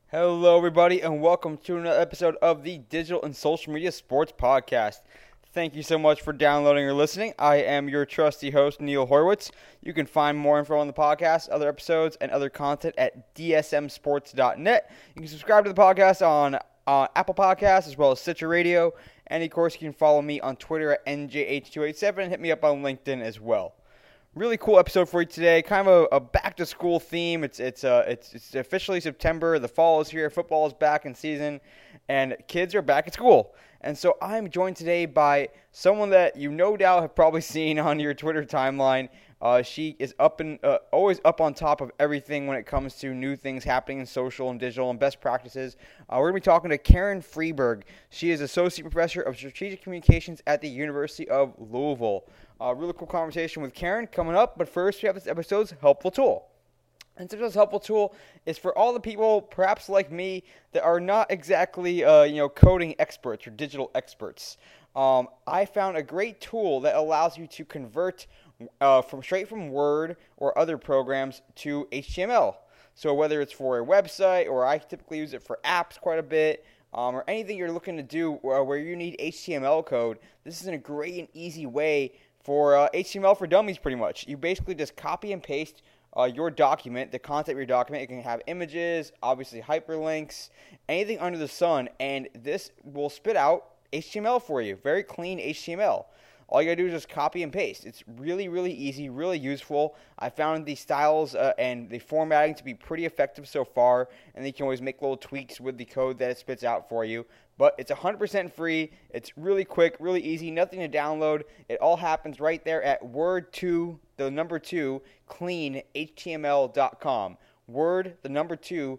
Hello, everybody, and welcome to another episode of the Digital and Social Media Sports Podcast. Thank you so much for downloading or listening. I am your trusty host, Neil Horwitz. You can find more info on the podcast, other episodes, and other content at dsmsports.net. You can subscribe to the podcast on Apple Podcasts as well as Stitcher Radio. And, of course, you can follow me on Twitter at NJH287 and hit me up on LinkedIn as well. Really cool episode for you today. Kind of a back-to-school theme. It's officially September. The fall is here. Football is back in season, and kids are back at school. And so I'm joined today by someone that you no doubt have probably seen on your Twitter timeline. She is always up on top of everything when it comes to new things happening in social and digital and best practices. We're going to be talking to Karen Freeberg. She is Associate Professor of Strategic Communications at the University of Louisville. Really cool conversation with Karen coming up, but first we have this episode's helpful tool. And today's helpful tool is for all the people, perhaps like me, that are not exactly coding experts or digital experts. I found a great tool that allows you to convert straight from Word or other programs to HTML. So whether it's for a website, or I typically use it for apps quite a bit, or anything you're looking to do where you need HTML code, this is a great and easy way for HTML for dummies, pretty much. You basically just copy and paste your document, the content of your document. It can have images, obviously hyperlinks, anything under the sun, and this will spit out HTML for you. Very clean HTML. All you gotta do is just copy and paste. It's really, really easy, really useful. I found the styles and the formatting to be pretty effective so far, and you can always make little tweaks with the code that it spits out for you. But it's 100% free. It's really quick, really easy, nothing to download. It all happens right there at word2, the number 2, cleanhtml.com. Word, the number 2,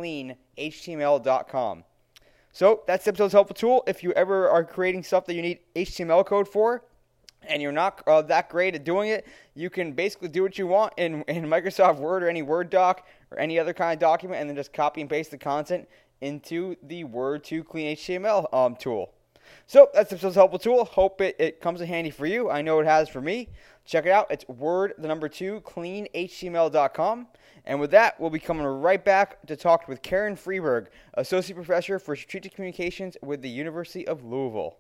cleanhtml.com. So that's the episode's helpful tool. If you ever are creating stuff that you need HTML code for, and you're not that great at doing it, you can basically do what you want in Microsoft Word or any Word doc or any other kind of document, and then just copy and paste the content into the Word2 Clean HTML tool. So that's the episode's helpful tool. Hope it comes in handy for you. I know it has for me. Check it out. It's Word, the number 2, cleanhtml.com. And with that, we'll be coming right back to talk with Karen Freeberg, Associate Professor for Strategic Communications with the University of Louisville.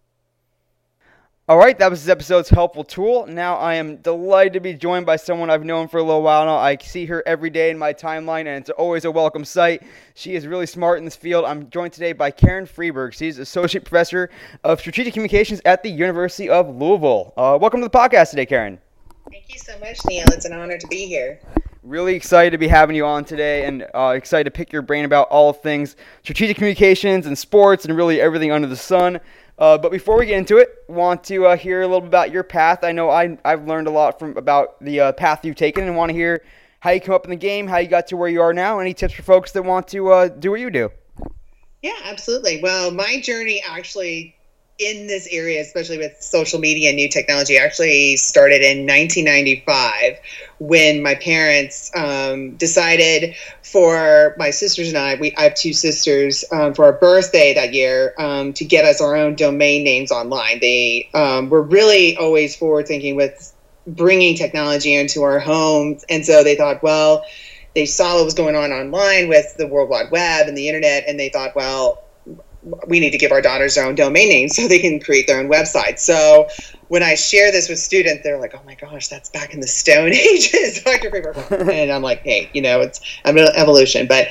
All right, that was this episode's helpful tool. Now I am delighted to be joined by someone I've known for a little while now. I see her every day in my timeline, and it's always a welcome sight. She is really smart in this field. I'm joined today by Karen Freeberg. She's Associate Professor of Strategic Communications at the University of Louisville. Welcome to the podcast today, Karen. Thank you so much, Neil. It's an honor to be here. Really excited to be having you on today, and excited to pick your brain about all things strategic communications and sports and really everything under the sun. But before we get into it, want to hear a little bit about your path. I know I've learned a lot about the path you've taken, and want to hear how you come up in the game, how you got to where you are now. Any tips for folks that want to do what you do? Yeah, absolutely. Well, my journey actually in this area, especially with social media and new technology, actually started in 1995 when my parents decided for my sisters and I have two sisters, for our birthday that year, to get us our own domain names online. They were really always forward thinking with bringing technology into our homes. And so they thought, well, they saw what was going on online with the World Wide Web and the internet. And they thought, well, we need to give our daughters their own domain names so they can create their own website. So when I share this with students, they're like, oh my gosh, that's back in the Stone Ages, Dr. Freeberg. And I'm like, hey, it's an evolution. But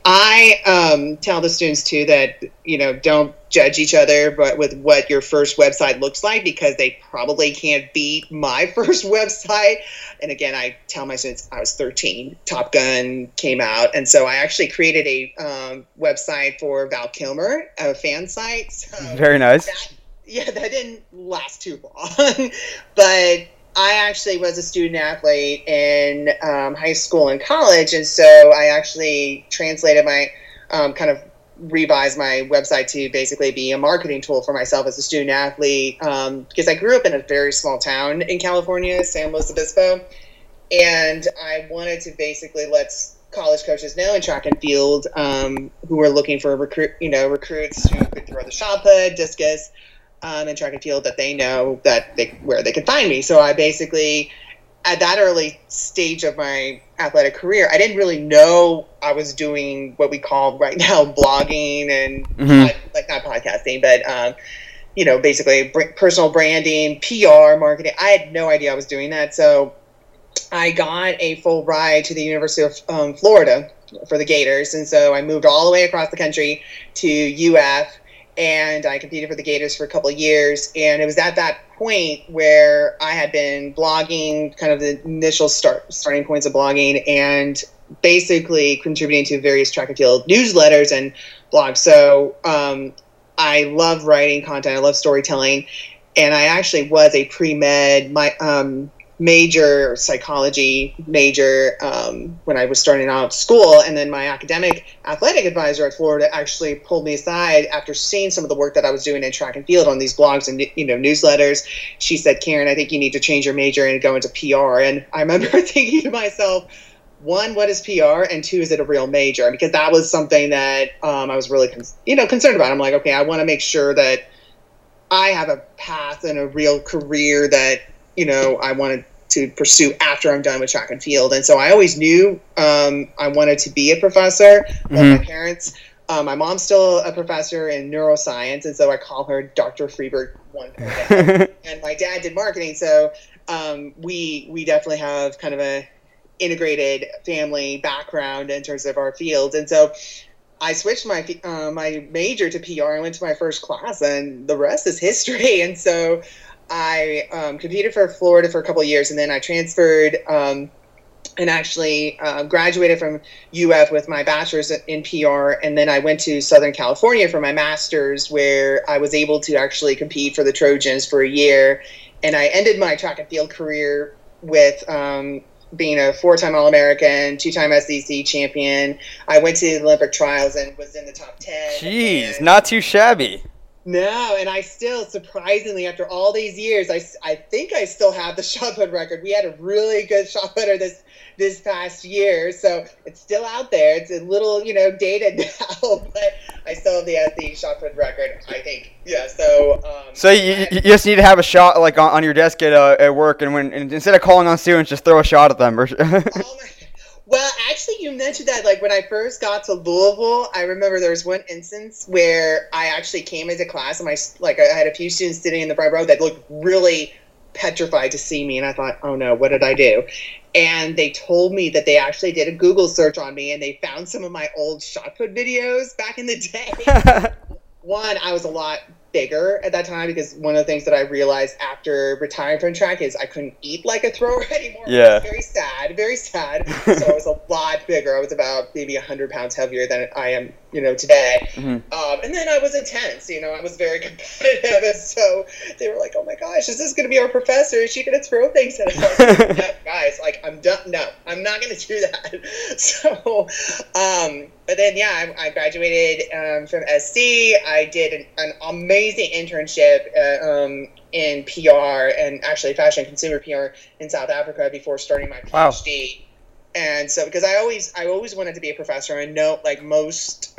I tell the students too that, don't judge each other but with what your first website looks like, because they probably can't beat my first website. And again, I tell my students I was 13, Top Gun came out. And so I actually created a website for Val Kilmer, a fan site. So very nice. That didn't last too long. But I actually was a student athlete in high school and college. And so I actually translated my revised my website to basically be a marketing tool for myself as a student athlete, because I grew up in a very small town in California, San Luis Obispo, and I wanted to basically let college coaches know in track and field who were looking for recruits who could throw the shot put, discus, in track and field, that they know where they can find me. So I basically at that early stage of my athletic career, I didn't really know I was doing what we call right now blogging and not podcasting, but basically personal branding, PR, marketing. I had no idea I was doing that. So I got a full ride to the University of Florida for the Gators. And so I moved all the way across the country to UF, and I competed for the Gators for a couple of years. And it was at that point where I had been blogging, kind of the initial starting points of blogging, and basically contributing to various track and field newsletters and blogs. So I love writing content. I love storytelling. And I actually was a pre-med major, psychology major when I was starting out school. And then my academic athletic advisor at Florida actually pulled me aside after seeing some of the work that I was doing in track and field on these blogs and newsletters. She said, "Karen, I think you need to change your major and go into PR." And I remember thinking to myself, one, what is PR? And two, is it a real major? Because that was something that I was really concerned about. I'm like, okay, I want to make sure that I have a path and a real career that I wanted to pursue after I'm done with track and field. And so I always knew I wanted to be a professor. My parents, my mom's still a professor in neuroscience, and so I call her Dr. Freeberg one. And my dad did marketing, so we definitely have kind of a integrated family background in terms of our fields. And so I switched my major to PR and went to my first class, and the rest is history. And so I competed for Florida for a couple of years, and then I transferred and actually graduated from UF with my bachelor's in PR, and then I went to Southern California for my master's, where I was able to actually compete for the Trojans for a year. And I ended my track and field career with being a 4-time All-American, 2-time SEC champion. I went to the Olympic trials and was in the top 10. Jeez, not too shabby. No, and I still, surprisingly, after all these years, I think I still have the shot put record. We had a really good shot putter this past year, so it's still out there. It's a little, dated now, but I still have the SE shot put record, I think. Yeah, so... so you just need to have a shot, like, on your desk at work, and instead of calling on students, just throw a shot at them. Well, actually, you mentioned that, like, when I first got to Louisville, I remember there was one instance where I actually came into class, and I had a few students sitting in the front row that looked really petrified to see me, and I thought, oh no, what did I do? And they told me that they actually did a Google search on me, and they found some of my old shot put videos back in the day. One, I was a lot bigger at that time, because one of the things that I realized after retiring from track is I couldn't eat like a thrower anymore. Yeah. It was very sad. So I was a lot bigger. I was about maybe 100 pounds heavier than I am, today. And then I was intense, I was very competitive. And so they were like, oh my gosh, is this going to be our professor? Is she going to throw things at us? No, guys, I'm done. No, I'm not going to do that. So, but then, I graduated from SC. I did an amazing internship in PR, and actually fashion and consumer PR in South Africa before starting my PhD. Wow. And so, because I always wanted to be a professor, and know, like, most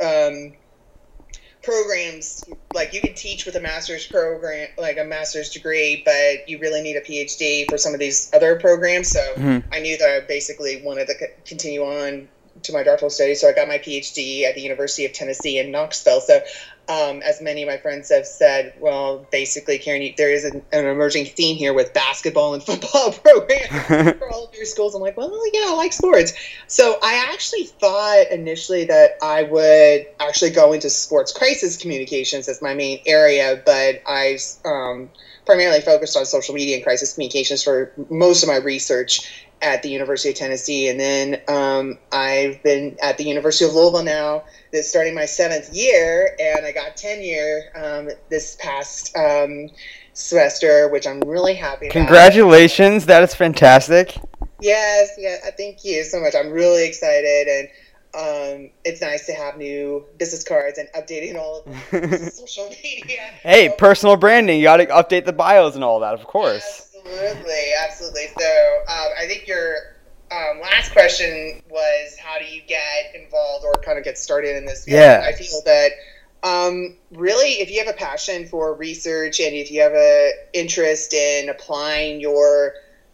programs, like, you can teach with a master's program, like a master's degree, but you really need a PhD for some of these other programs. So I knew that I basically wanted to continue on to my doctoral studies. So I got my PhD at the University of Tennessee in Knoxville. So as many of my friends have said, well, basically, Karen, there is an emerging theme here with basketball and football programs for all of your schools. I'm like, well, yeah, I like sports. So I actually thought initially that I would actually go into sports crisis communications as my main area, but I primarily focused on social media and crisis communications for most of my research at the University of Tennessee. And then I've been at the University of Louisville now, that's starting my 7th year, and I got tenure this past semester, which I'm really happy about. Congratulations, that is fantastic. Yes, thank you so much. I'm really excited, and it's nice to have new business cards and updating all of social media. Hey, personal branding, you got to update the bios and all that, of course. Absolutely. So I think your last question was, how do you get involved or kind of get started in this field? Yeah. I feel that really, if you have a passion for research, and if you have an interest in applying your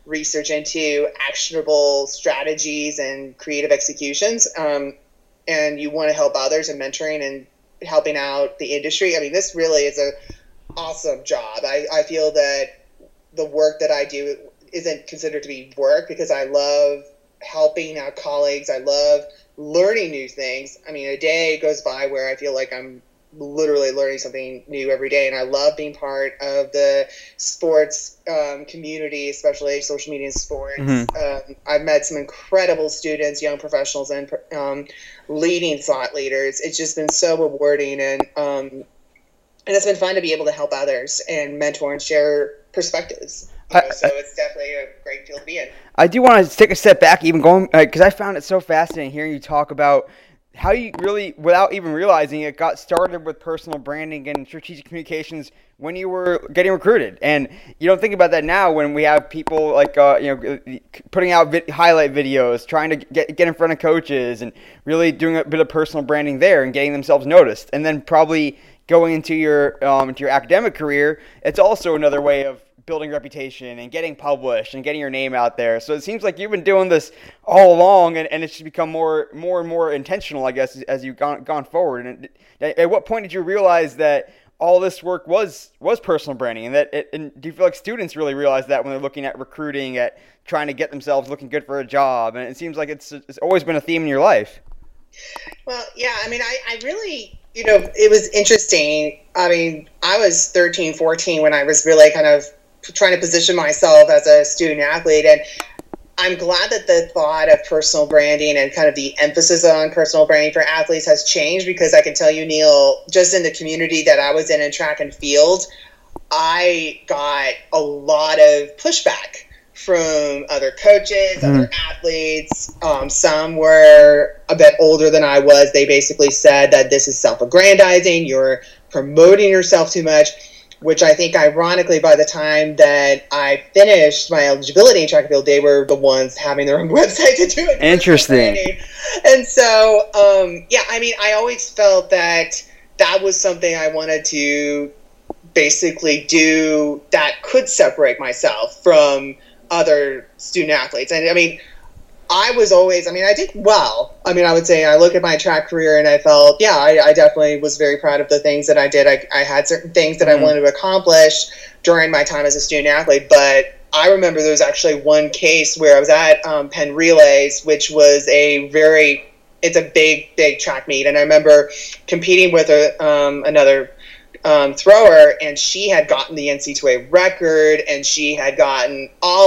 research into actionable strategies and creative executions, and you want to help others and mentoring and helping out the industry. I mean, this really is a awesome job. I feel that the work that I do isn't considered to be work because I love helping out colleagues. I love learning new things. I mean, a day goes by where I feel like I'm literally learning something new every day, and I love being part of the sports community, especially social media and sports. I've met some incredible students, young professionals, and leading thought leaders. It's just been so rewarding, and it's been fun to be able to help others and mentor and share perspectives. So it's definitely a great field to be in. I do want to take a step back, even going, because I found it so fascinating hearing you talk about how you really, without even realizing it, got started with personal branding and strategic communications when you were getting recruited. And you don't think about that now when we have people like, putting out highlight videos, trying to get in front of coaches and really doing a bit of personal branding there and getting themselves noticed. And then probably going into your academic career, it's also another way of building reputation and getting published and getting your name out there. So it seems like you've been doing this all along, and it's just become more and more intentional, I guess, as you've gone forward. And at what point did you realize that all this work was personal branding, and do you feel like students really realize that when they're looking at recruiting, at trying to get themselves looking good for a job? And it seems like it's always been a theme in your life. Well, yeah, I mean, I really, it was interesting. I mean, I was 13, 14 when I was really kind of trying to position myself as a student athlete, and I'm glad that the thought of personal branding and kind of the emphasis on personal branding for athletes has changed, because I can tell you, Neil, just in the community that I was in track and field, I got a lot of pushback from other coaches, other athletes. Some were a bit older than I was. They basically said that this is self-aggrandizing, you're promoting yourself too much, which I think, ironically, by the time that I finished my eligibility in track and field, they were the ones having their own website to do it. Interesting. And so, I mean, I always felt that was something I wanted to basically do that could separate myself from other student athletes. And I mean, I did well. I mean, I would say I look at my track career and I felt, I definitely was very proud of the things that I did. I had certain things that I wanted to accomplish during my time as a student athlete. But I remember there was actually one case where I was at Penn Relays, which was it's a big track meet. And I remember competing with another thrower, and she had gotten the NCAA record, and she had gotten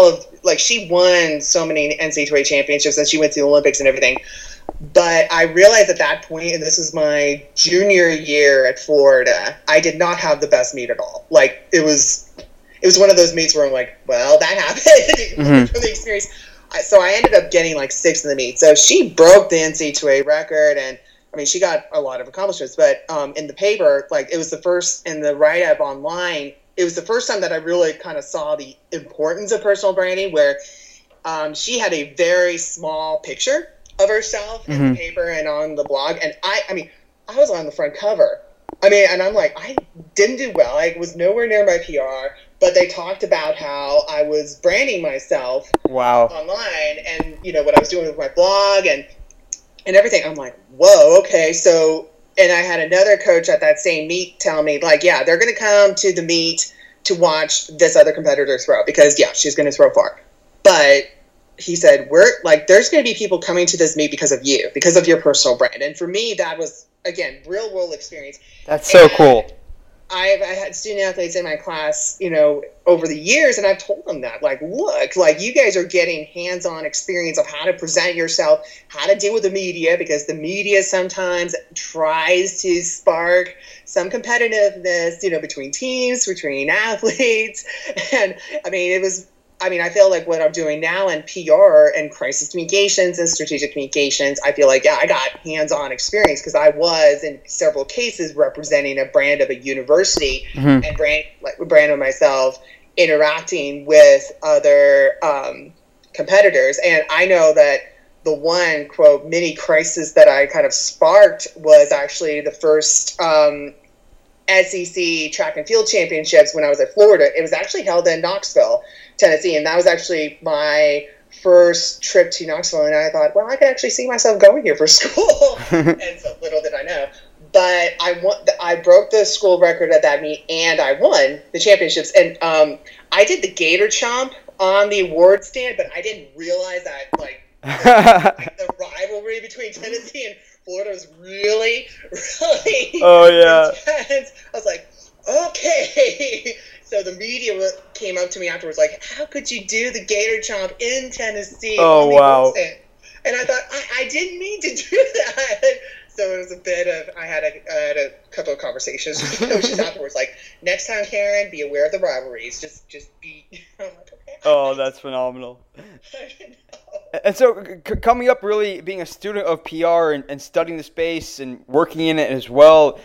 she won so many NCAA championships, and she went to the Olympics and everything. But I realized at that point, and this was my junior year at Florida, I did not have the best meet at all. Like, it was one of those meets where I'm like, well, that happened from the experience. So I ended up getting like 6th in the meet. So she broke the NCAA record, and I mean, she got a lot of accomplishments. But in the paper, like, it was the first, in the write-up online, it was the first time that I really kind of saw the importance of personal branding, where she had a very small picture of herself in the paper and on the blog. And I mean, I was on the front cover. I mean, and I'm like, I didn't do well. I was nowhere near my PR, but they talked about how I was branding myself online, and, what I was doing with my blog and everything. I'm like, whoa, okay. So, and I had another coach at that same meet tell me, like, they're going to come to the meet to watch this other competitor throw, because she's going to throw far. But he said, there's going to be people coming to this meet because of you, because of your personal brand. And for me, that was, again, real world experience. That's so cool. I had student athletes in my class, over the years, and I've told them that, like, look, like, you guys are getting hands-on experience of how to present yourself, how to deal with the media, because the media sometimes tries to spark some competitiveness, between teams, between athletes. And I feel like what I'm doing now in PR and crisis communications and strategic communications, I feel like, I got hands-on experience, because I was, in several cases, representing a brand of a university and brand of myself, interacting with other competitors. And I know that the one, quote, mini crisis that I kind of sparked was actually the first SEC track and field championships when I was at Florida. It was actually held in Knoxville, Tennessee, and that was actually my first trip to Knoxville. And I thought, well, I could actually see myself going here for school. And so little did I know. But I broke the school record at that meet, and I won the championships. And I did the Gator Chomp on the award stand, but I didn't realize that the rivalry between Tennessee and Florida was really, really intense. I was like, okay. So the media came up to me afterwards, like, how could you do the Gator Chomp in Tennessee? Oh, wow. And I thought, I didn't mean to do that. So it was a bit of, I had a couple of conversations with coaches afterwards, like, next time, Karen, be aware of the rivalries. Just be, I'm like, okay. Oh, that's phenomenal. And so coming up, really being a student of PR and studying the space and working in it as well,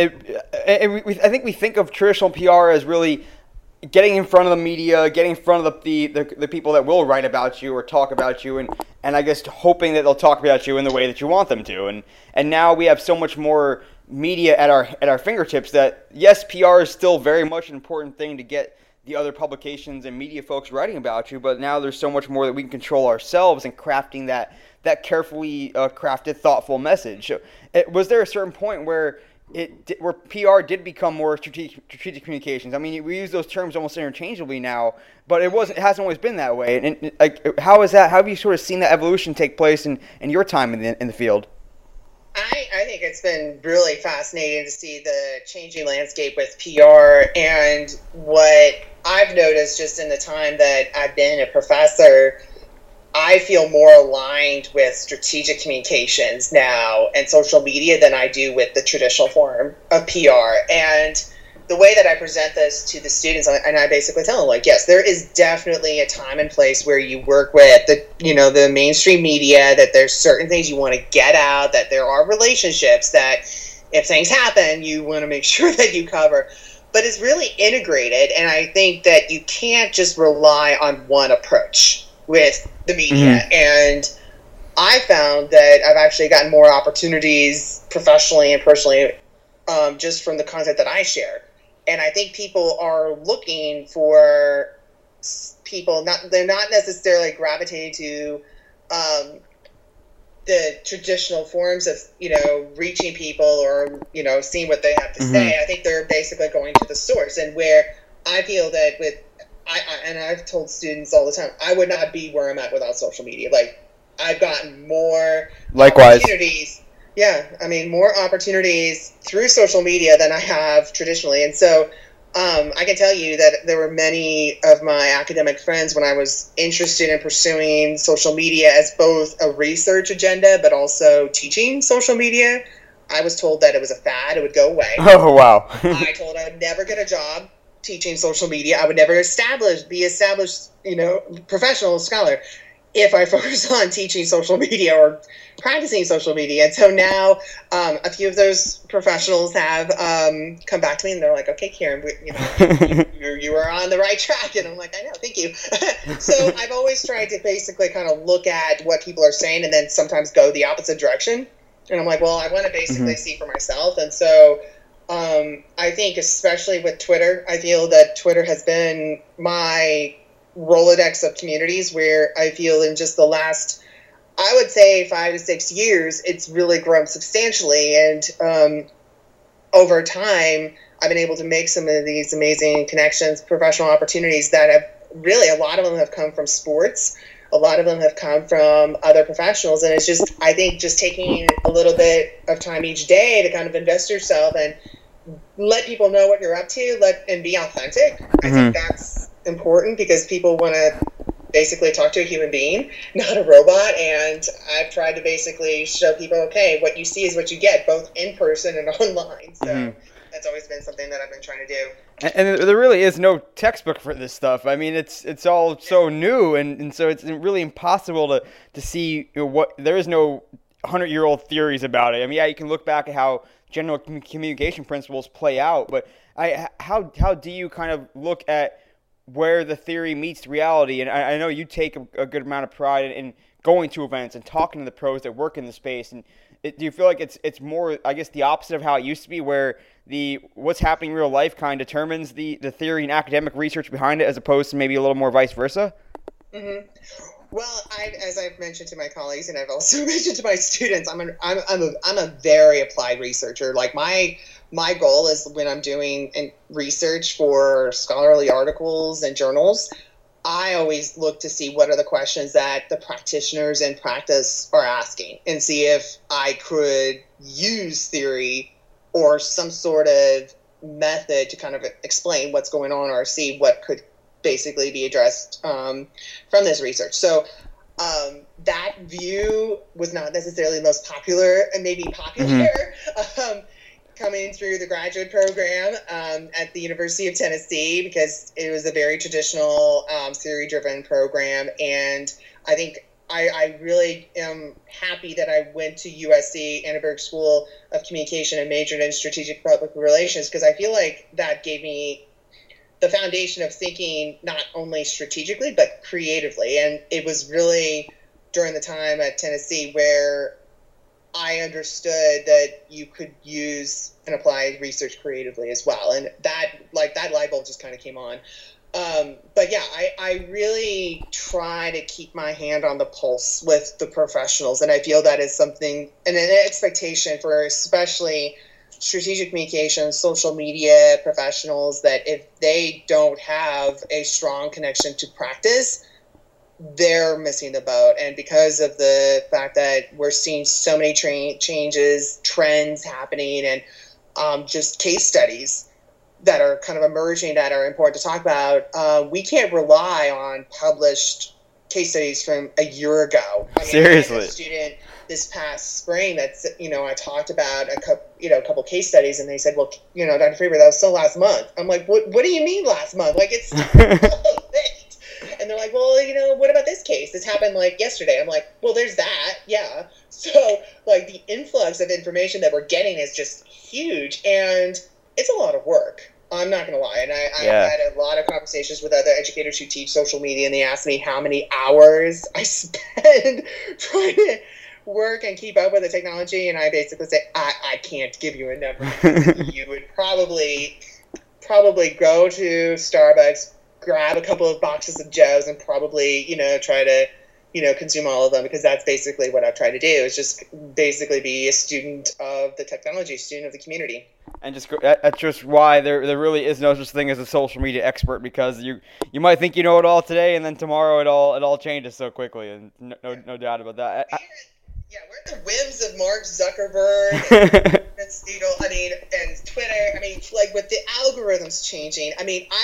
I think we think of traditional PR as really getting in front of the media, getting in front of the people that will write about you or talk about you, and I guess hoping that they'll talk about you in the way that you want them to. And now we have so much more media at our fingertips that, yes, PR is still very much an important thing to get the other publications and media folks writing about you, but now there's so much more that we can control ourselves in crafting that carefully crafted, thoughtful message. Was there a certain point where PR did become more strategic communications? I mean, we use those terms almost interchangeably now, but it hasn't always been that way. And like, how is that? How have you sort of seen that evolution take place in your time in the field? I think it's been really fascinating to see the changing landscape with PR, and what I've noticed just in the time that I've been a professor, I feel more aligned with strategic communications now and social media than I do with the traditional form of PR. And the way that I present this to the students, and I basically tell them, like, yes, there is definitely a time and place where you work with the mainstream media, that there's certain things you want to get out, that there are relationships that if things happen, you want to make sure that you cover. But it's really integrated, and I think that you can't just rely on one approach with the media. Mm-hmm. And I found that I've actually gotten more opportunities professionally and personally just from the content that I share. And I think people are looking for people, they're not necessarily gravitating to the traditional forms of, reaching people or, seeing what they have to mm-hmm. say. I think they're basically going to the source. And where I feel that and I've told students all the time, I would not be where I'm at without social media. Like, I've gotten more opportunities. Yeah, I mean, more opportunities through social media than I have traditionally. And so I can tell you that there were many of my academic friends, when I was interested in pursuing social media as both a research agenda but also teaching social media, I was told that it was a fad, it would go away. Oh, wow. I told I would never get a job teaching social media. I would never be established, professional scholar if I focus on teaching social media or practicing social media. And so now a few of those professionals have come back to me, and they're like, okay, Karen, you are on the right track. And I'm like, I know, thank you. So I've always tried to basically kind of look at what people are saying and then sometimes go the opposite direction. And I'm like, well, I want to basically mm-hmm. see for myself. And so I think especially with Twitter, I feel that Twitter has been my Rolodex of communities, where I feel in just the last, I would say 5 to 6 years, it's really grown substantially. And over time, I've been able to make some of these amazing connections, professional opportunities that have really, a lot of them have come from sports. A lot of them have come from other professionals. And it's just, I think, just taking a little bit of time each day to kind of invest yourself and let people know what you're up to, and be authentic. Mm-hmm. I think that's important, because people want to basically talk to a human being, not a robot. And I've tried to basically show people, okay, what you see is what you get, both in person and online. So mm-hmm. that's always been something that I've been trying to do. And there really is no textbook for this stuff. I mean, it's all so new, and so it's really impossible to see what, there is no 100-year-old theories about it. I mean, yeah, you can look back at how general communication principles play out, but how do you kind of look at where the theory meets reality. And I know you take a good amount of pride in going to events and talking to the pros that work in the space. And do you feel like it's more, I guess, the opposite of how it used to be, where what's happening in real life kind of determines the theory and academic research behind it, as opposed to maybe a little more vice versa? Mm-hmm. Well, as I've mentioned to my colleagues, and I've also mentioned to my students, I'm a very applied researcher. Like my goal is, when I'm doing research for scholarly articles and journals, I always look to see what are the questions that the practitioners in practice are asking, and see if I could use theory or some sort of method to kind of explain what's going on, or see what could basically be addressed from this research. So that view was not necessarily the most popular, and maybe popular, coming through the graduate program at the University of Tennessee, because it was a very traditional theory-driven program. And I think I really am happy that I went to USC Annenberg School of Communication and majored in strategic public relations, because I feel like that gave me the foundation of thinking not only strategically but creatively. And it was really during the time at Tennessee where I understood that you could use and apply research creatively as well. And that light bulb just kind of came on. But yeah, I really try to keep my hand on the pulse with the professionals. And I feel that is something, and an expectation for especially strategic communication, social media professionals, that if they don't have a strong connection to practice, they're missing the boat. And because of the fact that we're seeing so many changes, trends happening, and just case studies that are kind of emerging that are important to talk about, we can't rely on published case studies from a year ago. I mean, seriously, I had a student this past spring that's, I talked about a couple case studies, and they said, well, Dr. Faber, that was still last month. I'm like, what do you mean last month? Like, it's relevant. And they're like, well, what about this case? This happened like yesterday. I'm like, well, there's that. Yeah. So like the influx of information that we're getting is just huge, and it's a lot of work. I'm not going to lie. And I've had a lot of conversations with other educators who teach social media, and they ask me how many hours I spend trying to work and keep up with the technology. And I basically say, I can't give you a number. You would probably go to Starbucks, grab a couple of boxes of Joes, and probably, try to, consume all of them, because that's basically what I've tried to do, is just basically be a student of the technology, student of the community. And that's just why there really is no such thing as a social media expert, because you might think you know it all today, and then tomorrow it all changes so quickly, and no doubt about that. Yeah, we're at the whims of Mark Zuckerberg and Siegel, and Twitter. Like, with the algorithms changing,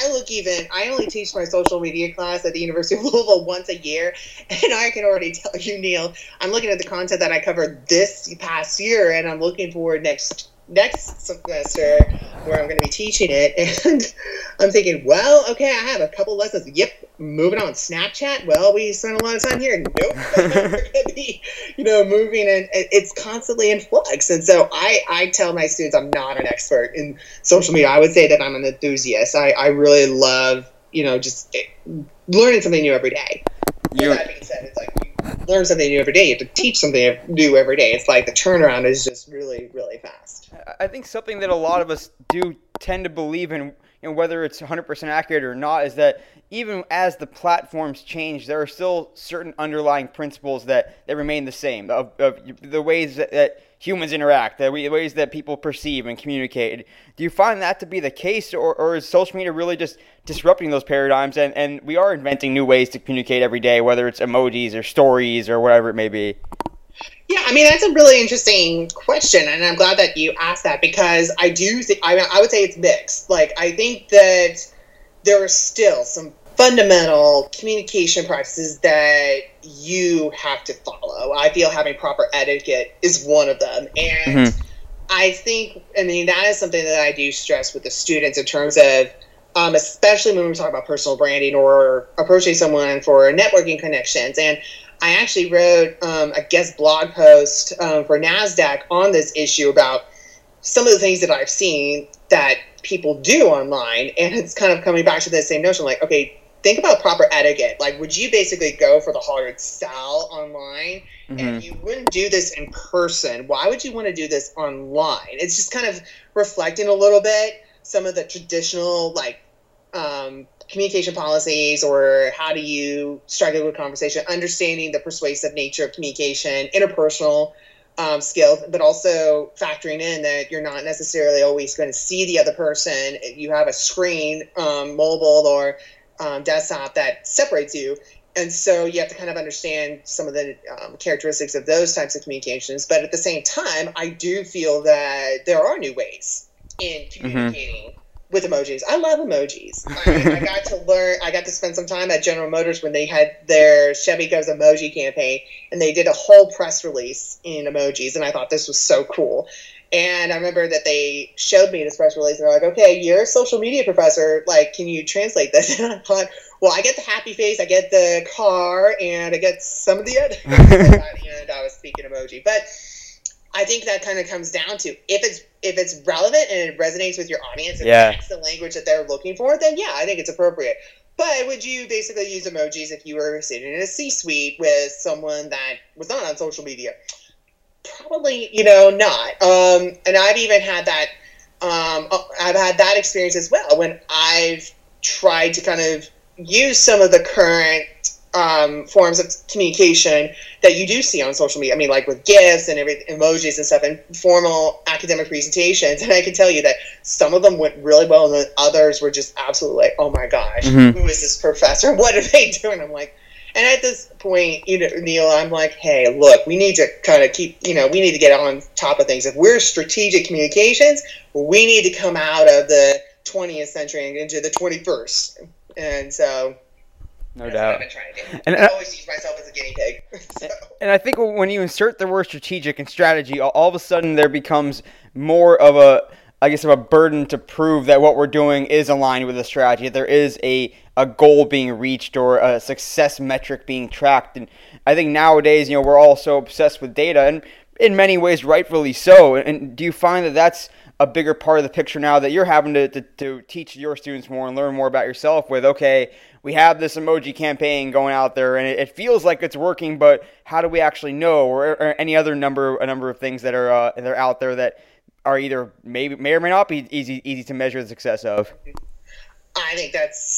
I only teach my social media class at the University of Louisville once a year, and I can already tell you, Neil, I'm looking at the content that I covered this past year, and I'm looking forward next semester where I'm going to be teaching it, and I'm thinking, well, okay, I have a couple lessons. Yep, moving on. Snapchat, well, we spent a lot of time here. Nope, we're going to be, moving, and it's constantly in flux. And so I tell my students I'm not an expert in social media. I would say that I'm an enthusiast. I really love, just learning something new every day. With that being said, it's like, learn something new every day. You have to teach something new every day. It's like the turnaround is just really, really fast. I think something that a lot of us do tend to believe in, whether it's 100% accurate or not, is that even as the platforms change, there are still certain underlying principles that remain the same, of the ways that humans interact, the ways that people perceive and communicate. Do you find that to be the case, or is social media really just disrupting those paradigms, and we are inventing new ways to communicate every day, whether it's emojis or stories or whatever it may be? Yeah, that's a really interesting question, and I'm glad that you asked that, because I do think, I would say it's mixed. Like, I think that there are still some fundamental communication practices that you have to follow. I feel having proper etiquette is one of them, and I think, that is something that I do stress with the students in terms of, especially when we talk about personal branding or approaching someone for networking connections. And I actually wrote a guest blog post for NASDAQ on this issue about some of the things that I've seen that people do online. And it's kind of coming back to the same notion, like, okay, think about proper etiquette. Like, would you basically go for the hard sell online? Mm-hmm. And if you wouldn't do this in person, why would you want to do this online? It's just kind of reflecting a little bit some of the traditional, like, communication policies, or how do you strike a good conversation, understanding the persuasive nature of communication, interpersonal skills, but also factoring in that you're not necessarily always going to see the other person. You have a screen, mobile or desktop, that separates you. And so you have to kind of understand some of the characteristics of those types of communications. But at the same time, I do feel that there are new ways in communicating with emojis. I love emojis. I got to spend some time at General Motors when they had their Chevy Goes Emoji campaign, and they did a whole press release in emojis, and I thought this was so cool. And I remember that they showed me this press release, and they're like, okay, you're a social media professor, like, can you translate this? And I thought, well, I get the happy face, I get the car, and I get some of the other and I was speaking emoji. But I think that kind of comes down to, if it's relevant and it resonates with your audience, and that's the language that they're looking for, then yeah, I think it's appropriate. But would you basically use emojis if you were sitting in a C-suite with someone that was not on social media? Probably, not. And I've even had that. I've had that experience as well, when I've tried to kind of use some of the current forms of communication that you do see on social media. I mean, like with GIFs and emojis and stuff, and formal academic presentations. And I can tell you that some of them went really well, and then others were just absolutely like, oh my gosh, who is this professor? What are they doing? I'm like, and at this point, Neil, I'm like, hey, look, we need to kind of keep, we need to get on top of things. If we're strategic communications, we need to come out of the 20th century and into the 21st. And so, no doubt. What I've been trying to do. And I always use myself as a guinea pig. So. And I think when you insert the word strategic and strategy, all of a sudden there becomes more of a burden to prove that what we're doing is aligned with a strategy, that there is a goal being reached or a success metric being tracked. And I think nowadays, we're all so obsessed with data, and in many ways rightfully so. And do you find that that's a bigger part of the picture now, that you're having to teach your students more and learn more about yourself with, okay, we have this emoji campaign going out there and it feels like it's working, but how do we actually know? Or any other number of things that are out there that are either may or may not be easy to measure the success of. I think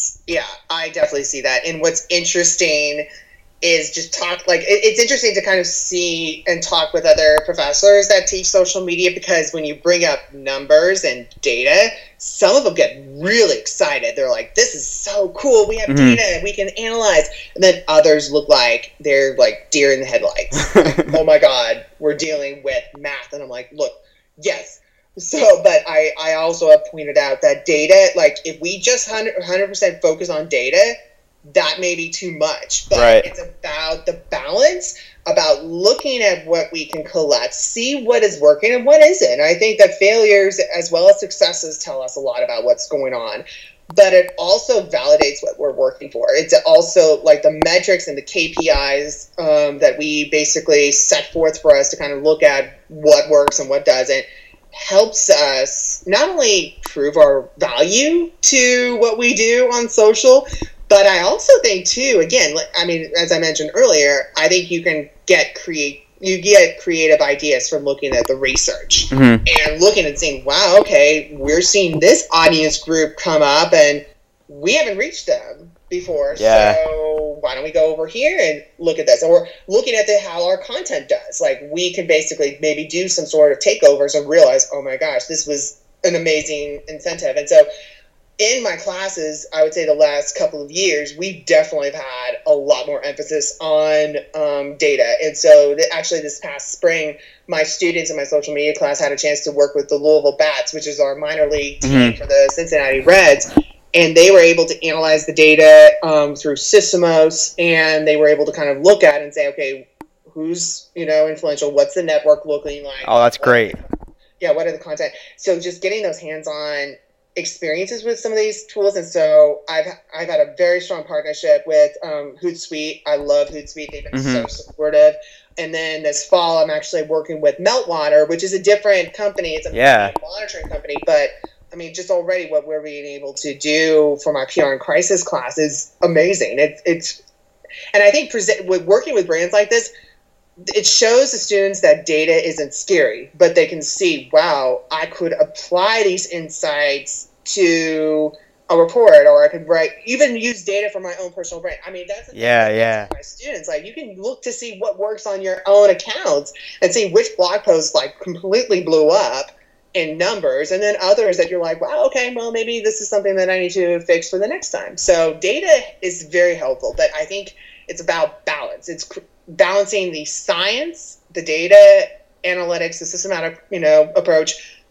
I definitely see that. And what's interesting is just it's interesting to kind of see and talk with other professors that teach social media, because when you bring up numbers and data, some of them get really excited. They're like, this is so cool. We have data we can analyze. And then others look like they're like deer in the headlights. Like, oh my God, we're dealing with math. And I'm like, look, yes. So, but I also have pointed out that data, like if we just 100% focus on data, that may be too much, but It's about the balance, about looking at what we can collect, see what is working and what isn't. And I think that failures as well as successes tell us a lot about what's going on, but it also validates what we're working for. It's also like the metrics and the KPIs that we basically set forth for us to kind of look at what works and what doesn't, helps us not only prove our value to what we do on social, but I also think too, again, I mean, as I mentioned earlier, I think you can get creative ideas from looking at the research and looking and saying, wow, okay, we're seeing this audience group come up and we haven't reached them before. Yeah. So why don't we go over here and look at this? Or looking at how our content does. Like we can basically maybe do some sort of takeovers and realize, oh my gosh, this was an amazing incentive. And so in my classes, I would say the last couple of years, we definitely have had a lot more emphasis on data. And so actually this past spring, my students in my social media class had a chance to work with the Louisville Bats, which is our minor league team for the Cincinnati Reds. And they were able to analyze the data through Sysomos, and they were able to kind of look at it and say, okay, who's influential? What's the network looking like? Oh, that's great. Yeah, what are the content? So just getting those hands-on experiences with some of these tools. And so I've had a very strong partnership with Hootsuite. I love Hootsuite. They've been so supportive. And then this fall, I'm actually working with Meltwater, which is a different company. It's a monitoring company, but I mean, just already what we're being able to do from our PR and crisis class is amazing. It's and I think with working with brands like this, it shows the students that data isn't scary, but they can see, wow, I could apply these insights to a report, or I could even use data from my own personal brand. I mean, that's the thing that my students, like, you can look to see what works on your own accounts and see which blog posts like completely blew up in numbers, and then others that you're like, wow, okay, well, maybe this is something that I need to fix for the next time. So data is very helpful, but I think it's about balance. It's balancing the science, the data analytics, the systematic, approach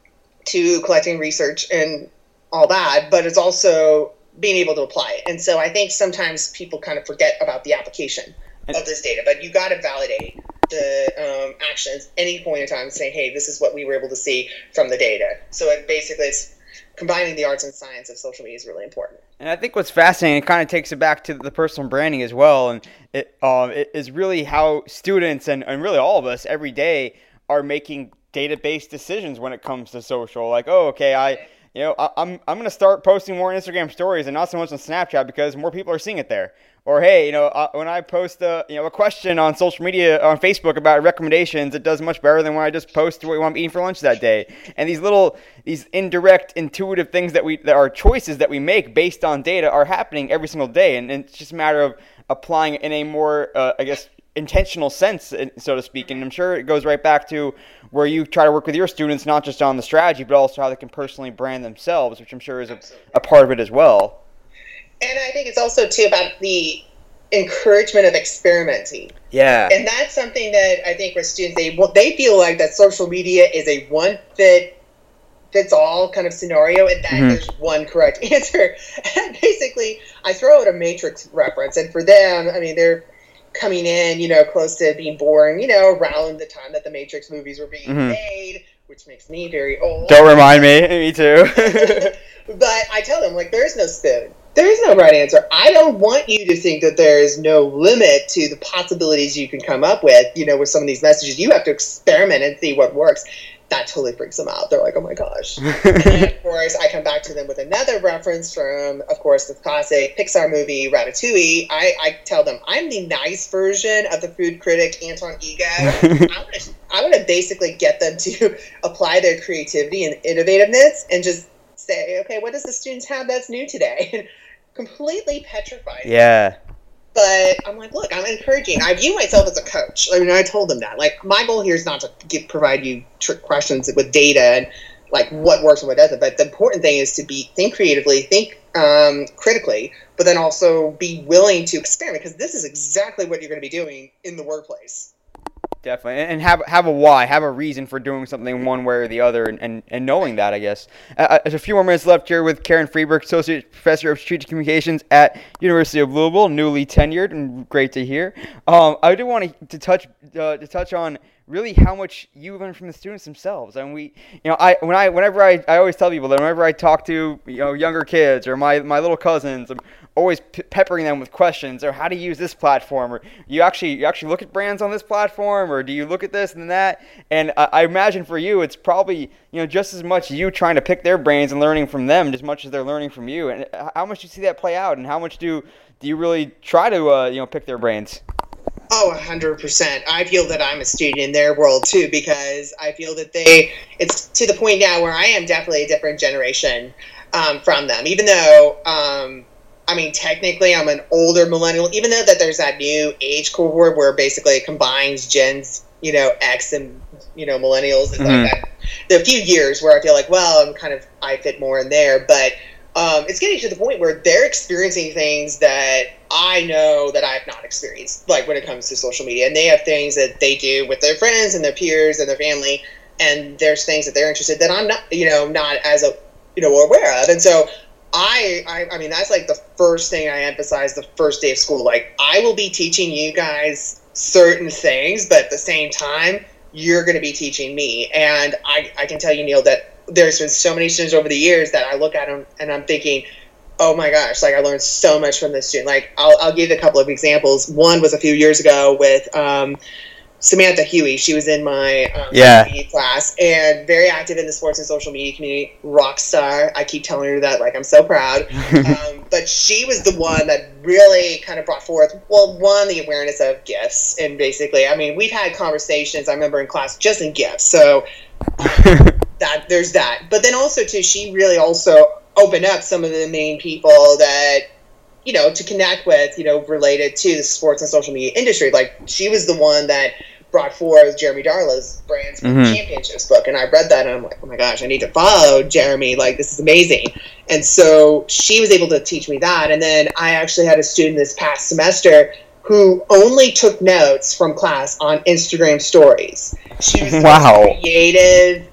to collecting research and all that, but it's also being able to apply it. And so I think sometimes people kind of forget about the application of this data, but you got to validate the actions any point in time and say, hey, this is what we were able to see from the data. So it basically is combining the arts and science of social media is really important. And I think what's fascinating, it kind of takes it back to the personal branding as well, and it is really how students and really all of us every day are making data-based decisions when it comes to social. Like, oh, okay, I'm going to start posting more on Instagram stories and not so much on Snapchat because more people are seeing it there. Or, hey, when I post a question on social media, on Facebook about recommendations, it does much better than when I just post what I'm eating for lunch that day. And these indirect, intuitive things that are choices that we make based on data are happening every single day. And it's just a matter of applying it in a more, intentional sense, so to speak. And I'm sure it goes right back to where you try to work with your students, not just on the strategy, but also how they can personally brand themselves, which I'm sure is a part of it as well. And I think it's also, too, about the encouragement of experimenting. Yeah. And that's something that I think with students, they feel like that social media is a one-fits-all kind of scenario, and that there's one correct answer. And basically, I throw out a Matrix reference, and for them, I mean, they're coming in, close to being born, around the time that the Matrix movies were being made, which makes me very old. Don't remind me too. But I tell them, like, there's no spoon. There is no right answer. I don't want you to think that there is no limit to the possibilities you can come up with, with some of these messages. You have to experiment and see what works. That totally freaks them out. They're like, oh my gosh. And then, of course, I come back to them with another reference from, of course, the classic Pixar movie, Ratatouille. I tell them, I'm the nice version of the food critic, Anton Ego. I want to basically get them to apply their creativity and innovativeness and just say, okay, what does the students have that's new today? Completely petrified. Yeah. But I'm like, look, I'm encouraging. I view myself as a coach. I mean, I told them that. Like, my goal here is not to provide you trick questions with data and, like, what works and what doesn't. But the important thing is to think creatively, think critically, but then also be willing to experiment, because this is exactly what you're going to be doing in the workplace. Definitely, and have a why, have a reason for doing something one way or the other, and knowing that, I guess. There's a few more minutes left here with Karen Freeberg, Associate Professor of Strategic Communications at University of Louisville, newly tenured, and great to hear. I do want to touch on really how much you learn from the students themselves. And whenever I always tell people that whenever I talk to younger kids or my little cousins, I'm always peppering them with questions, or how to use this platform, or you actually look at brands on this platform, or do you look at this and that? And I imagine for you, it's probably just as much you trying to pick their brains and learning from them as much as they're learning from you. And how much do you see that play out, and how much do you really try to pick their brains? Oh, 100%. I feel that I'm a student in their world too, because I feel that it's to the point now where I am definitely a different generation from them, even though, technically I'm an older millennial, even though that there's that new age cohort where basically it combines Gens, X and, millennials. It's like that. There are a few years where I feel like, well, I fit more in there, but it's getting to the point where they're experiencing things that I know that I have not experienced, like when it comes to social media. And they have things that they do with their friends and their peers and their family, and there's things that they're interested that I'm not, not as aware of. And so I mean, that's like the first thing I emphasize the first day of school. Like, I will be teaching you guys certain things, but at the same time, you're going to be teaching me. And I can tell you, Neil, that there's been so many students over the years that I look at them and I'm thinking, oh my gosh, like I learned so much from this student. Like, I'll give a couple of examples. One was a few years ago with Samantha Huey. She was in my Yeah. media class and very active in the sports and social media community. Rock star. I keep telling her that, like, I'm so proud. But she was the one that really kind of brought forth, well, one, the awareness of gifts. And basically, I mean, we've had conversations, I remember in class, just in gifts. So that there's that. But then also, too, she really also opened up some of the main people that, you know, to connect with, you know, related to the sports and social media industry. Like, she was the one that brought forth Jeremy Darlow's Brands Championships book. And I read that and I'm like, oh my gosh, I need to follow Jeremy. Like, this is amazing. And so she was able to teach me that. And then I actually had a student this past semester who only took notes from class on Instagram stories. She was a creative,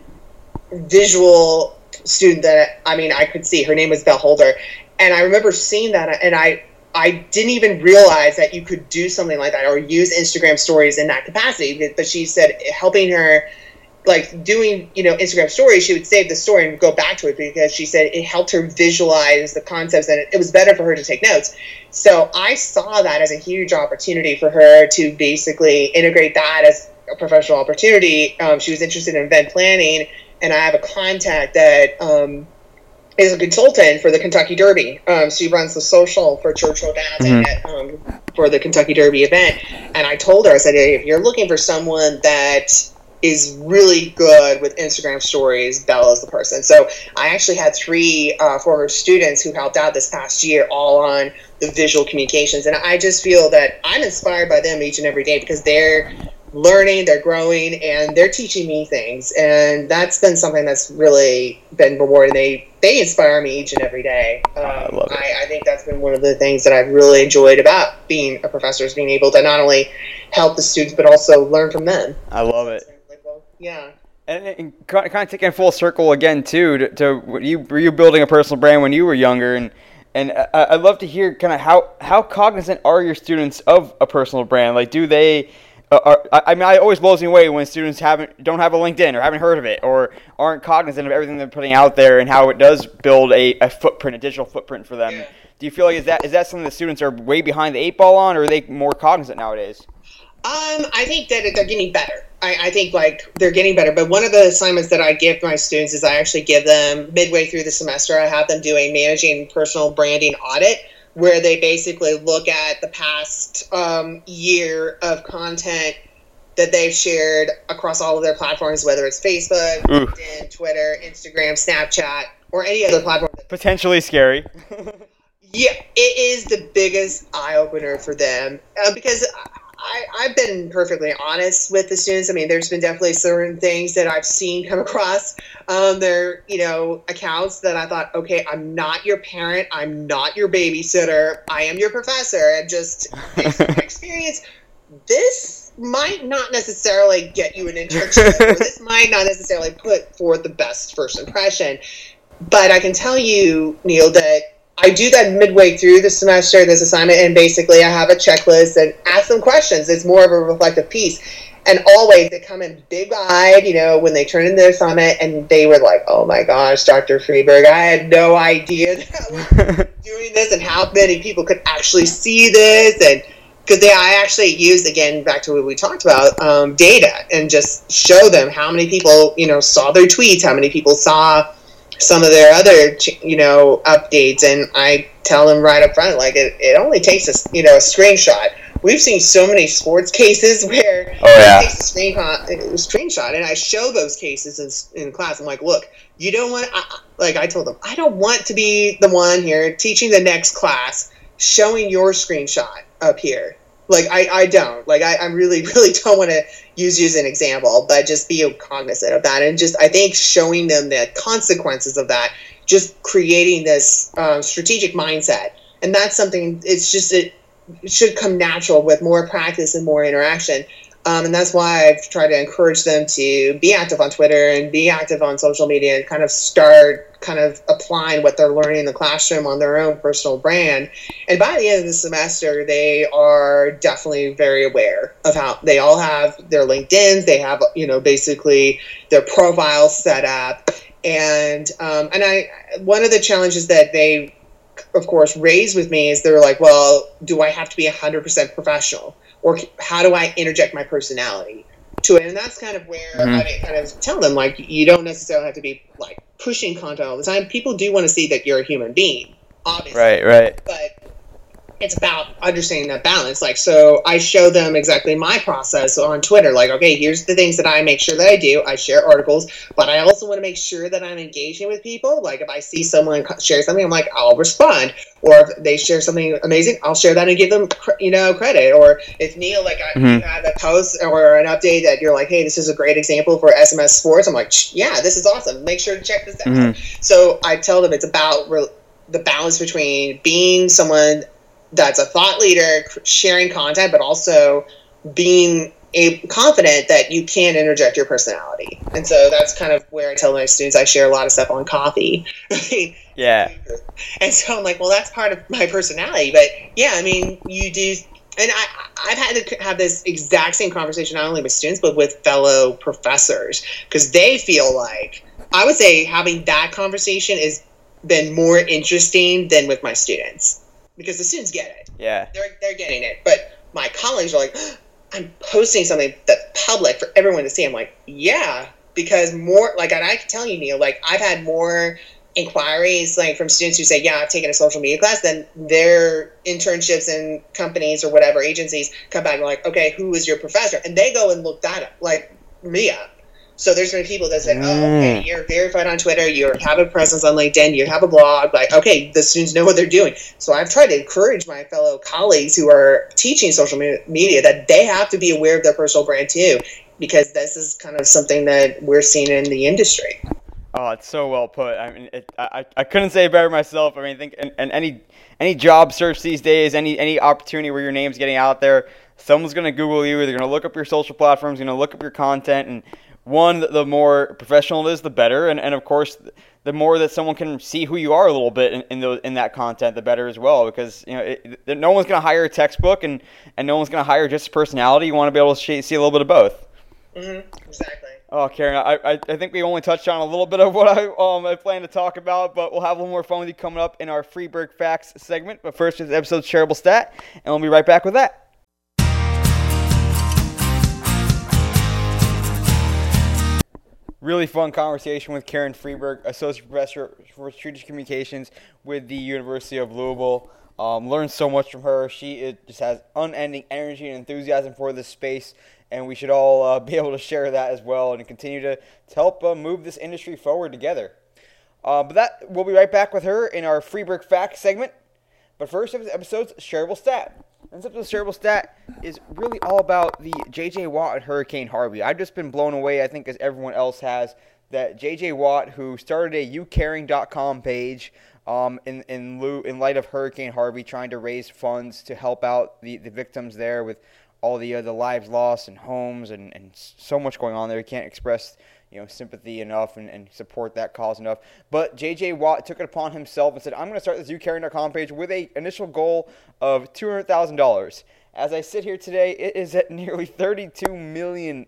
visual student that, I mean, I could see. Her name was Belle Holder. And I remember seeing that, and I didn't even realize that you could do something like that or use Instagram stories in that capacity. But she said helping her, like, doing, you know, Instagram stories, she would save the story and go back to it because she said it helped her visualize the concepts and it was better for her to take notes. So I saw that as a huge opportunity for her to basically integrate that as a professional opportunity. She was interested in event planning, and I have a contact that is a consultant for the Kentucky Derby. She runs the social for Churchill Downs for the Kentucky Derby event. And I told her, I said, hey, if you're looking for someone that is really good with Instagram stories, Bella's the person. So I actually had 3 former students who helped out this past year, all on the visual communications. And I just feel that I'm inspired by them each and every day because they're learning, they're growing, and they're teaching me things. And that's been something that's really been rewarding. They inspire me each and every day. I love it. I think that's been one of the things that I've really enjoyed about being a professor, is being able to not only help the students, but also learn from them. I love it. Yeah. And kind of taking full circle again, too, to were you building a personal brand when you were younger, and I'd love to hear kind of how cognizant are your students of a personal brand? Like, do they... I mean, it always blows me away when students don't have a LinkedIn or haven't heard of it or aren't cognizant of everything they're putting out there and how it does build a footprint, a digital footprint for them. Yeah. Do you feel like is that something that students are way behind the 8 ball on, or are they more cognizant nowadays? I think that they're getting better. I think, like, they're getting better. But one of the assignments that I give my students is I actually give them midway through the semester. I have them do a managing personal branding audit, where they basically look at the past year of content that they've shared across all of their platforms, whether it's Facebook, LinkedIn, Twitter, Instagram, Snapchat, or any other platform. Potentially scary. Yeah, it is the biggest eye-opener for them because I've been perfectly honest with the students. I mean, there's been definitely certain things that I've seen come across their, you know, accounts that I thought, okay, I'm not your parent, I'm not your babysitter, I am your professor, and just based on my experience, this might not necessarily get you an internship, or this might not necessarily put forth the best first impression. But I can tell you, Neil, that I do that midway through the semester, this assignment, and basically I have a checklist and ask them questions. It's more of a reflective piece. And always they come in big-eyed, you know, when they turn in their assignment, and they were like, oh my gosh, Dr. Freeberg, I had no idea that I was doing this and how many people could actually see this. And because I actually used, again, back to what we talked about, data, and just show them how many people, you know, saw their tweets, how many people saw some of their other, you know, updates. And I tell them right up front, like, it only takes a screenshot. We've seen so many sports cases where it takes a screenshot, and I show those cases in class. I'm like, look, you don't want, like I told them, I don't want to be the one here teaching the next class, showing your screenshot up here. Like, I don't. Like, I really, really don't want to use you as an example, but just be cognizant of that. And just, I think, showing them the consequences of that, just creating this strategic mindset. And that's something, it's just, it should come natural with more practice and more interaction. And that's why I've tried to encourage them to be active on Twitter and be active on social media and kind of start kind of applying what they're learning in the classroom on their own personal brand. And by the end of the semester, they are definitely very aware of how they all have their LinkedIns. They have, you know, basically their profiles set up. And one of the challenges that they, of course, raised with me is they're like, well, do I have to be 100% professional? Or how do I interject my personality? to it. And that's kind of where I kind of tell them, like, you don't necessarily have to be like pushing content all the time. People do want to see that you're a human being, obviously. Right. But it's about understanding that balance. Like, so I show them exactly my process on Twitter. Like, okay, here's the things that I make sure that I do. I share articles, but I also want to make sure that I'm engaging with people. Like, if I see someone share something, I'm like, I'll respond. Or if they share something amazing, I'll share that and give them, credit. Or if Neil, like, you have a post or an update that you're like, hey, this is a great example for SMS Sports. I'm like, yeah, this is awesome. Make sure to check this out. So I tell them it's about the balance between being someone that's a thought leader, sharing content, but also being confident that you can interject your personality. And so that's kind of where I tell my students I share a lot of stuff on coffee. Yeah. And so I'm like, well, that's part of my personality. But yeah, I mean, you do. And I've had to have this exact same conversation, not only with students, but with fellow professors, because they feel like, I would say having that conversation has been more interesting than with my students. Because the students get it. Yeah. They're getting it. But my colleagues are like, I'm posting something that's public for everyone to see. I'm like, yeah, because more, like, and I can tell you, Neil, like, I've had more inquiries, like, from students who say, yeah, I've taken a social media class, than their internships in companies or whatever agencies come back and like, okay, who is your professor? And they go and look that up, like, me up. So there's been people that said, oh, okay, you're verified on Twitter, you have a presence on LinkedIn, you have a blog, like, okay, the students know what they're doing. So I've tried to encourage my fellow colleagues who are teaching social media that they have to be aware of their personal brand too, because this is kind of something that we're seeing in the industry. Oh, it's so well put. I mean, I couldn't say it better myself. I mean, I think in any job search these days, any opportunity where your name's getting out there, someone's going to Google you, they're going to look up your social platforms, going to look up your content, and the more professional it is, the better, and of course, the more that someone can see who you are a little bit in that content, the better as well. Because no one's going to hire a textbook, and no one's going to hire just a personality. You want to be able to see a little bit of both. Exactly. Oh, Karen, I think we only touched on a little bit of what I plan to talk about, but we'll have a little more fun with you coming up in our Freeburg Facts segment. But first, this episode's shareable stat, and we'll be right back with that. Really fun conversation with Karen Freeburg, Associate Professor for Strategic Communications with the University of Louisville. Learned so much from her. She just has unending energy and enthusiasm for this space, and we should all be able to share that as well and continue to help move this industry forward together. But we'll be right back with her in our Freeburg Facts segment. But first, this episode's shareable stat. This episode's shareable stat is really all about the J.J. Watt and Hurricane Harvey. I've just been blown away, I think, as everyone else has, that J.J. Watt, who started a YouCaring.com page in light of Hurricane Harvey, trying to raise funds to help out the victims there with all the lives lost and homes and so much going on there. He can't express sympathy enough and support that cause enough. But J.J. Watt took it upon himself and said, I'm going to start this YouCaring.com page with an initial goal of $200,000. As I sit here today, it is at nearly $32 million.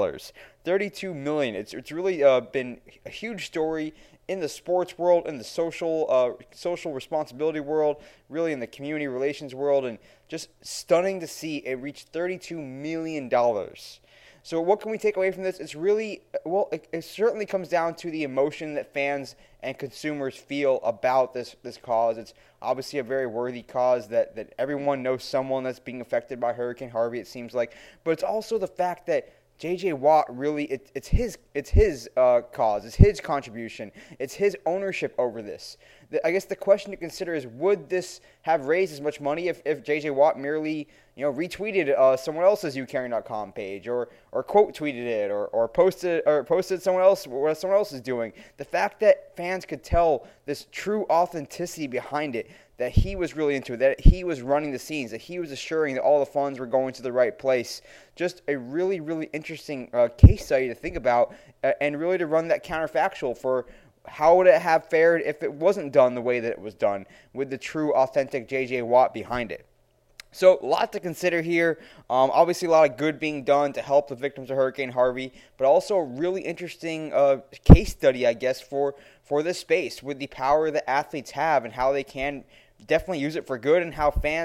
$32 million. It's really been a huge story in the sports world, in the social responsibility world, really in the community relations world, and just stunning to see it reach $32 million. So what can we take away from this? It's really, it certainly comes down to the emotion that fans and consumers feel about this cause. It's obviously a very worthy cause that everyone knows someone that's being affected by Hurricane Harvey, it seems like. But it's also the fact that J.J. Watt really, it's his cause, it's his contribution, it's his ownership over this. I guess the question to consider is, would this have raised as much money if J.J. Watt merely retweeted someone else's YouCaring.com page or quote tweeted it or posted someone else what someone else is doing? The fact that fans could tell this true authenticity behind it, that he was really into it, that he was running the scenes, that he was assuring that all the funds were going to the right place. Just a really, really interesting case study to think about and really to run that counterfactual for how would it have fared if it wasn't done the way that it was done with the true, authentic J.J. Watt behind it. So a lot to consider here. Obviously, a lot of good being done to help the victims of Hurricane Harvey, but also a really interesting case study, I guess, for this space with the power that athletes have and how they can definitely use it for good, and how fans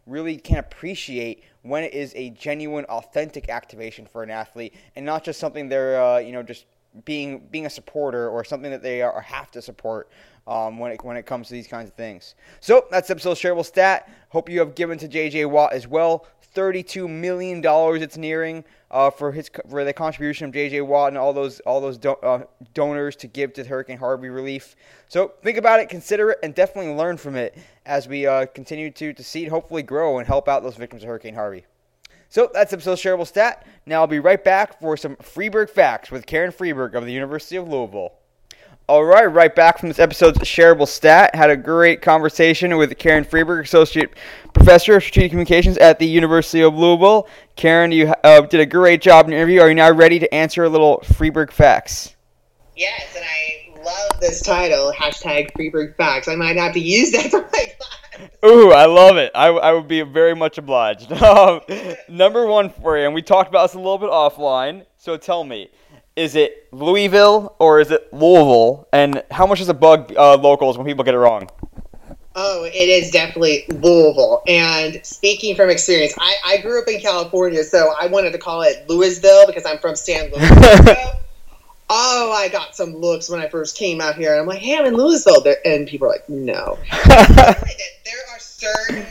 really can appreciate when it is a genuine, authentic activation for an athlete, and not just something they're just being a supporter or something that they have to support when it comes to these kinds of things. So that's episode's shareable stat. Hope you have given to J.J. Watt as well. $32 million it's nearing for the contribution of J.J. Watt and all those donors to give to Hurricane Harvey relief. So think about it, consider it, and definitely learn from it as we continue to see it hopefully grow and help out those victims of Hurricane Harvey. So that's episode's shareable stat. Now I'll be right back for some Freeburg Facts with Karen Freeburg of the University of Louisville. All right back from this episode's shareable stat. Had a great conversation with Karen Freeburg, Associate Professor of Strategic Communications at the University of Louisville. Karen, you did a great job in the interview. Are you now ready to answer a little Freeburg Facts? Yes, and I love this title, #Freeburg Facts. I might have to use that for my class. Ooh, I love it. I would be very much obliged. Number one for you, and we talked about this a little bit offline, so tell me, is it Louisville or is it Louisville? And how much does it bug locals when people get it wrong? Oh, it is definitely Louisville. And speaking from experience, I grew up in California, so I wanted to call it Louisville because I'm from San Luis. Oh, I got some looks when I first came out here. I'm like, hey, I'm in Louisville. And people are like, no. There are certain,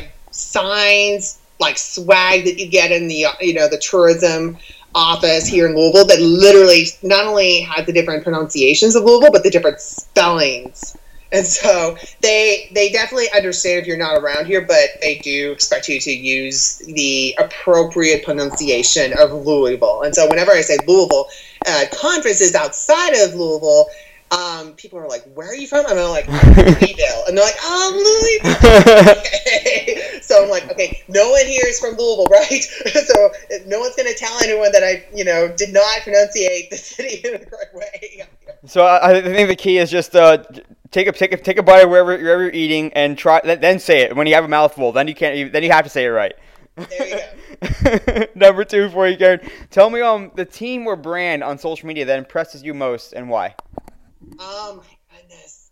signs, swag that you get in the, the tourism office here in Louisville that literally not only has the different pronunciations of Louisville, but the different spellings. And so they definitely understand if you're not around here, but they do expect you to use the appropriate pronunciation of Louisville. And so whenever I say Louisville, conferences outside of Louisville, people are like, where are you from? And I'm like, Louisville. And they're like, oh, Louisville. Okay. So I'm like, okay, no one here is from Louisville, right? So no one's going to tell anyone that I, did not pronunciate the city in the correct way. So I think the key is just take a bite of wherever you're eating and try. Then say it when you have a mouthful. Then you can't. Then you have to say it right. There you go. Number two for you, Karen. Tell me the team or brand on social media that impresses you most and why. Oh my goodness.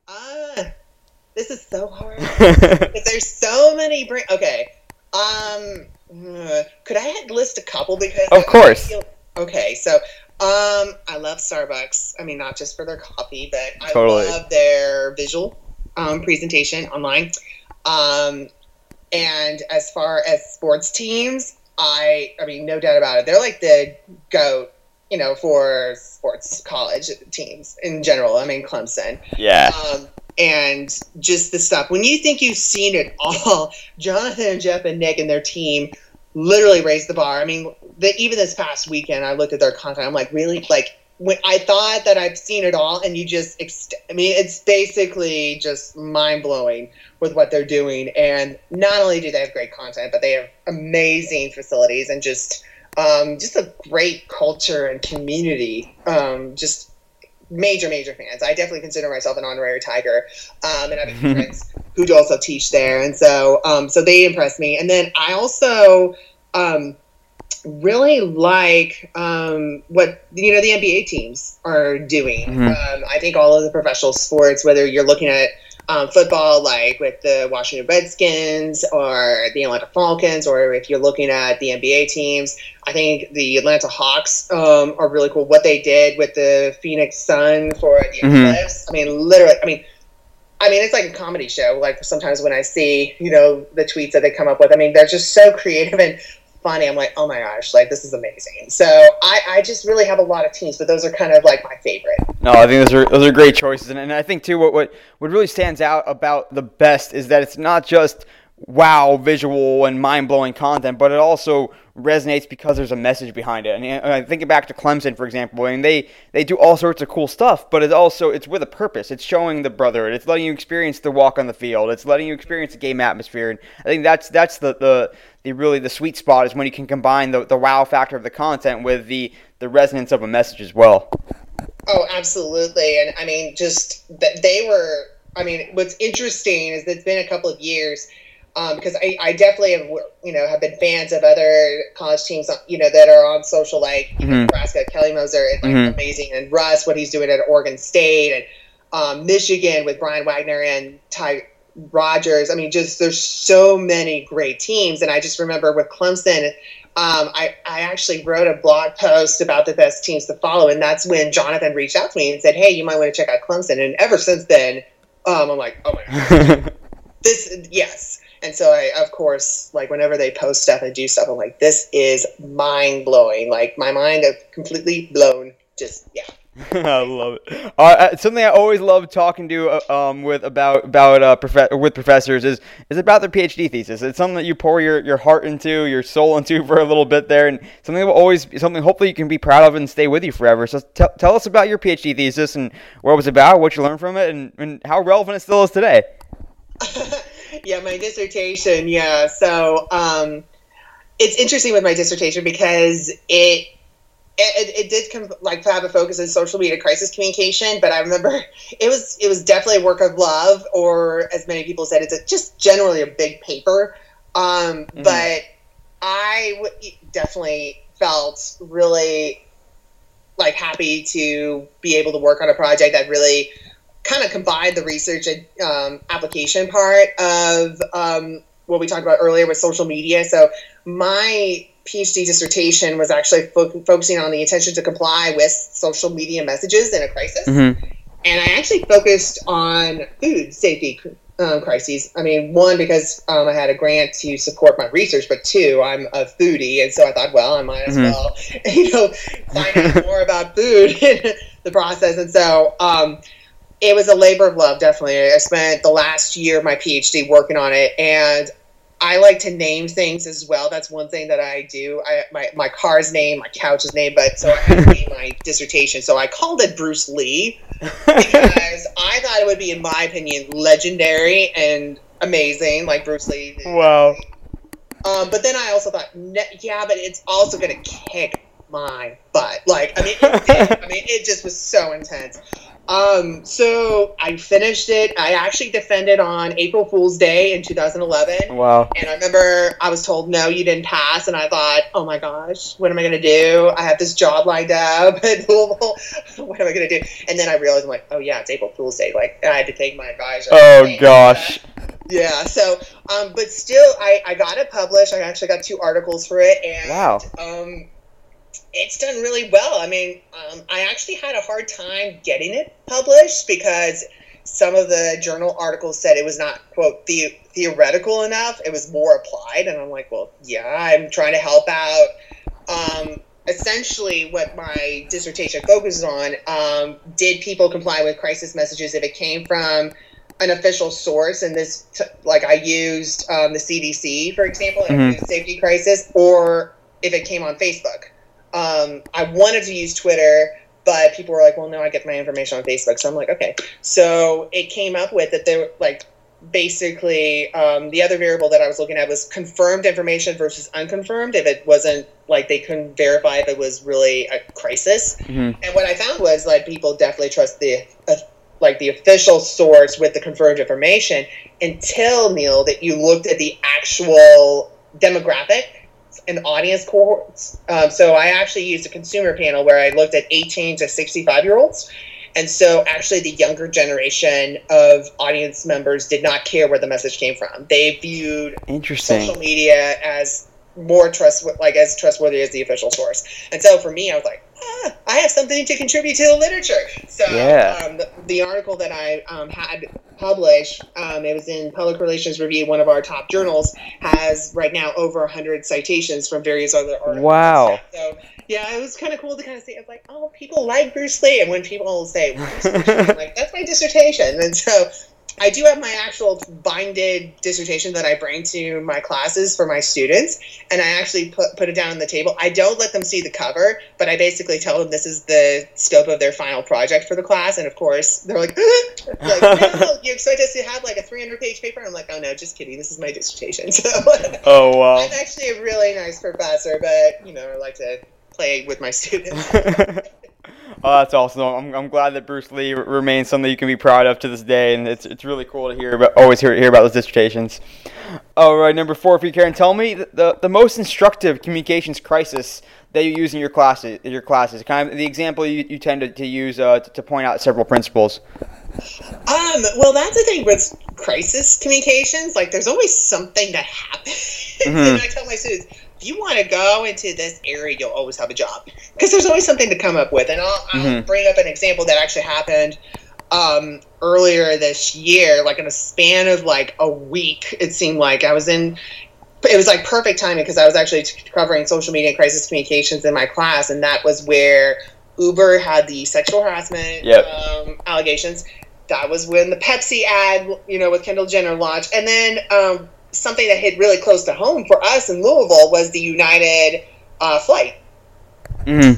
This is so hard. There's so many brands. Okay. Could I list a couple because of course. Okay, so I love Starbucks. I mean, not just for their coffee, but I totally love their visual presentation online. And as far as sports teams, I mean, no doubt about it. They're like the GOAT, for sports college teams in general. I mean, Clemson. Yeah. And just the stuff. When you think you've seen it all, Jonathan and Jeff and Nick and their team literally raised the bar. I mean, even this past weekend, I looked at their content. I'm like, really? When I thought that I've seen it all, and you just, it's basically just mind-blowing with what they're doing. And not only do they have great content, but they have amazing facilities and just a great culture and community. Just major fans. I definitely consider myself an honorary Tiger, and I have friends who also teach there. And so they impressed me. And then I also really like what the NBA teams are doing. Mm-hmm. I think all of the professional sports, whether you're looking at football, like with the Washington Redskins or the Atlanta Falcons, or if you're looking at the NBA teams, I think the Atlanta Hawks are really cool. What they did with the Phoenix Sun for the Eclipse, I mean, literally, I mean, it's like a comedy show. Like sometimes when I see, the tweets that they come up with, I mean, they're just so creative and funny. I'm like, oh my gosh, this is amazing. So I just really have a lot of teams, but those are kind of like my favorite. No, I think those are great choices, and I think too what really stands out about the best is that it's not just wow visual and mind-blowing content, but it also resonates because there's a message behind it. And I think back to Clemson, for example, and they do all sorts of cool stuff, but it's with a purpose. It's showing the brotherhood. It's letting you experience the walk on the field. It's letting you experience the game atmosphere. And I think that's the really the sweet spot is when you can combine the wow factor of the content with the resonance of a message as well. Oh, absolutely. And I mean, just that they were, I mean, what's interesting is that it's been a couple of years, because I definitely have been fans of other college teams, that are on social, like Nebraska. Kelly Moser is amazing, and Russ, what he's doing at Oregon State, and Michigan with Brian Wagner and Rogers. I mean, just there's so many great teams. And I just remember with Clemson, I actually wrote a blog post about the best teams to follow. And that's when Jonathan reached out to me and said, hey, you might want to check out Clemson. And ever since then, I'm like, oh my God. Yes. And so I, of course, like whenever they post stuff and do stuff, I'm like, this is mind blowing. Like my mind is completely blown. Just, yeah. I love it. Something I always love talking to with professors is about their PhD thesis. It's something that you pour your heart into, your soul into for a little bit there, and something hopefully you can be proud of and stay with you forever. So tell us about your PhD thesis and what it was about, what you learned from it, and how relevant it still is today. Yeah, my dissertation. Yeah, so it's interesting with my dissertation because it did have a focus in social media crisis communication, but I remember it was definitely a work of love, or as many people said, it's just generally a big paper. But I definitely felt really like happy to be able to work on a project that really kind of combined the research and application part of what we talked about earlier with social media. So my PhD dissertation was actually focusing on the intention to comply with social media messages in a crisis. And I actually focused on food safety crises. I mean, one, because I had a grant to support my research, but two, I'm a foodie. And so I thought, well, I might as well, find out more about food in the process. And so it was a labor of love, definitely. I spent the last year of my PhD working on it, and I like to name things as well. That's one thing that I do. My car's name, my couch's name, but so I had to name my dissertation. So I called it Bruce Lee because I thought it would be, in my opinion, legendary and amazing, like Bruce Lee. Wow. But then I also thought, yeah, but it's also going to kick my butt. Like, I mean, it did. I mean, it just was so intense. So I finished it. I actually defended on April Fool's Day in 2011. Wow. And I remember I was told, no, you didn't pass. And I thought, oh my gosh, what am I going to do? I have this job lined up at Louisville. What am I going to do? And then I realized, I'm like, oh yeah, it's April Fool's Day. Like, I had to take my advisor. Oh gosh. Yeah. So, but still, I got it published. I actually got 2 articles for it. And, wow. It's done really well. I mean, I actually had a hard time getting it published because some of the journal articles said it was not, quote, theoretical enough. It was more applied. And I'm like, well, yeah, I'm trying to help out. Essentially, what my dissertation focuses on, did people comply with crisis messages if it came from an official source? And this, I used the CDC, for example, in a food safety crisis, or if it came on Facebook. I wanted to use Twitter, but people were like, well, no, I get my information on Facebook. So I'm like, okay. So it came up with that there, basically, the other variable that I was looking at was confirmed information versus unconfirmed, if it wasn't, they couldn't verify if it was really a crisis. And what I found was, people definitely trust the official source with the confirmed information until, Neil, that you looked at the actual demographic and audience cohorts. So I actually used a consumer panel where I looked at 18 to 65-year-olds. And so actually the younger generation of audience members did not care where the message came from. They viewed social media as more trustworthy as the official source. And so for me, I was like, I have something to contribute to the literature. So the article that I had published, it was in Public Relations Review, one of our top journals, has right now over 100 citations from various other articles. Wow. So yeah, it was kind of cool to kind of see. I was like, oh, people like Bruce Lee. And when people say, what's your dissertation? I'm like, that's my dissertation. And so I do have my actual binded dissertation that I bring to my classes for my students, and I actually put it down on the table. I don't let them see the cover, but I basically tell them this is the scope of their final project for the class, and of course, they're like, no, you expect us to have a 300-page paper? I'm like, oh no, just kidding, this is my dissertation. So, oh wow. I'm actually a really nice professor, but, I like to play with my students. Oh, that's awesome. I'm glad that Bruce Lee remains something you can be proud of to this day, and it's really cool to always hear about those dissertations. All right, number 4 for you, Karen. Tell me the most instructive communications crisis that you use in your classes. Kind of the example you tend to use to point out several principles. Well, that's the thing with crisis communications. Like, there's always something that happens. Mm-hmm. And I tell my students, if you want to go into this area, you'll always have a job. Because there's always something to come up with. And I'll bring up an example that actually happened earlier this year, like in a span of like a week. It seemed like it was like perfect timing because I was actually covering social media and crisis communications in my class. And that was where Uber had the sexual harassment allegations. That was when the Pepsi ad, with Kendall Jenner launched. And then something that hit really close to home for us in Louisville was the United flight. Mm-hmm.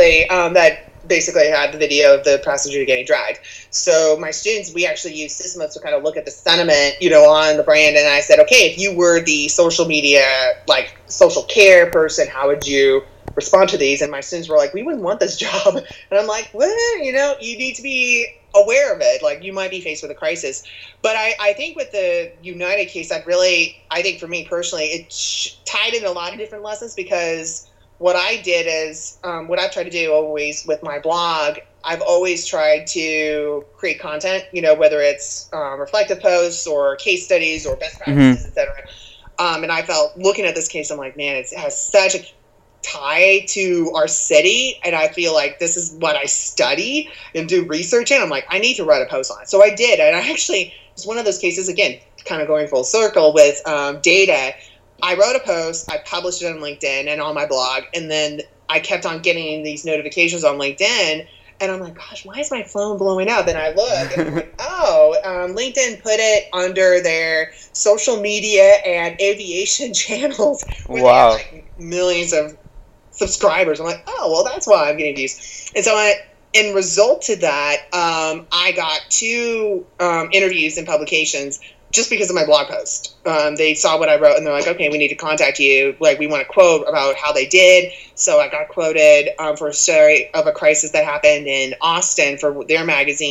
Basically had the video of the passenger getting dragged. So my students, we actually used Sysmos to kind of look at the sentiment, on the brand. And I said, okay, if you were the social media, like social care person, how would you respond to these? And my students were like, we wouldn't want this job. And I'm like, well, you need to be aware of it. Like, you might be faced with a crisis. But I think with the United case, I think for me personally, it tied in a lot of different lessons because what I did is, what I've tried to do always with my blog, I've always tried to create content, whether it's reflective posts or case studies or best practices, etc. And I felt, looking at this case, I'm like, man, it has such a tie to our city, and I feel like this is what I study and do research in. I'm like, I need to write a post on it. So I did, and I actually, it's one of those cases, again, kind of going full circle with data. I wrote a post, I published it on LinkedIn and on my blog, and then I kept on getting these notifications on LinkedIn, and I'm like, gosh, why is my phone blowing up? And I look, and I'm like, LinkedIn put it under their social media and aviation channels where they have like millions of subscribers. I'm like, oh, well, that's why I'm getting these. And so in result to that, I got 2 interviews and publications just because of my blog post. They saw what I wrote and they're like, okay, we need to contact you. Like, we want to quote about how they did. So I got quoted for a story of a crisis that happened in Austin for their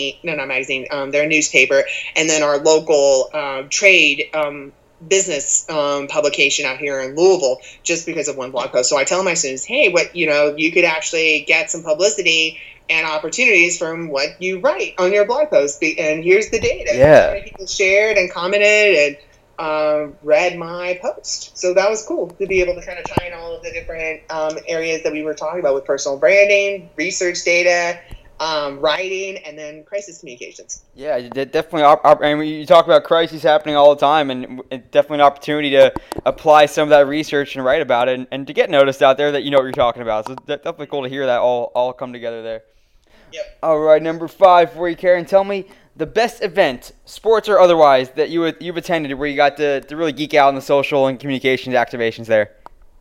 their newspaper. And then our local trade business publication out here in Louisville, just because of one blog post. So I tell my students, hey, you could actually get some publicity and opportunities from what you write on your blog post. And here's the data. Yeah. How many people shared and commented and read my post. So that was cool to be able to kind of tie in all of the different areas that we were talking about with personal branding, research data, writing, and then crisis communications. Yeah, definitely. I mean, you talk about crises happening all the time, and it's definitely an opportunity to apply some of that research and write about it, and to get noticed out there that you know what you're talking about. So it's definitely cool to hear that all come together there. Yep. All right, number 5 for you, Karen. Tell me the best event, sports or otherwise, that you've attended where you got to really geek out on the social and communications activations there.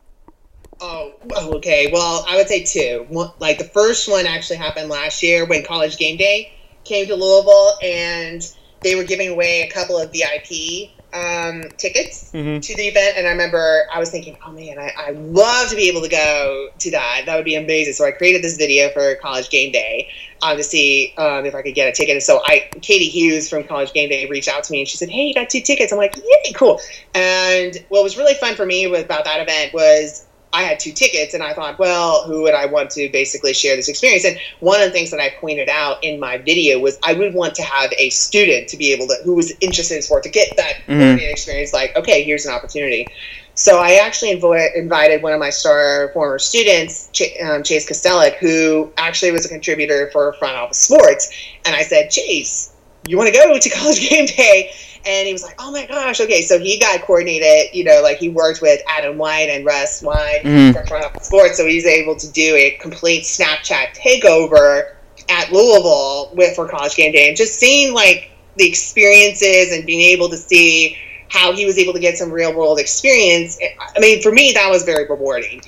Oh, okay. Well, I would say 2. Like, the first one actually happened last year when College Game Day came to Louisville, and they were giving away a couple of VIP tickets to the event. And I remember I was thinking, oh man, I'd love to be able to go to that. That would be amazing. So I created this video for College Game Day to see if I could get a ticket. And so Katie Hughes from College Game Day reached out to me and she said, hey, you got 2 tickets. I'm like, yay, cool. And what was really fun for me about that event was I had 2 tickets, and I thought, well, who would I want to basically share this experience? And one of the things that I pointed out in my video was I would want to have a student to be able to, who was interested in sport, to get that learning experience. Like, okay, here's an opportunity. So I actually invited one of my former students, Chase Kostelic, who actually was a contributor for Front Office Sports. And I said, Chase, you want to go to College Game Day? And he was like, oh my gosh, okay. So he got coordinated, like he worked with Adam White and Russ White from Front Office Sports. So he's able to do a complete Snapchat takeover at Louisville for College Game Day. And just seeing like the experiences and being able to see how he was able to get some real world experience. I mean, for me, that was very rewarding.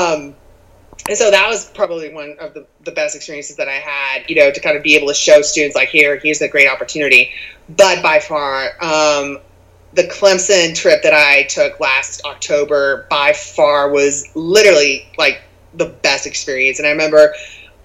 And so that was probably one of the best experiences that I had, to kind of be able to show students like, here's a great opportunity. But by far, the Clemson trip that I took last October by far was literally like the best experience. And I remember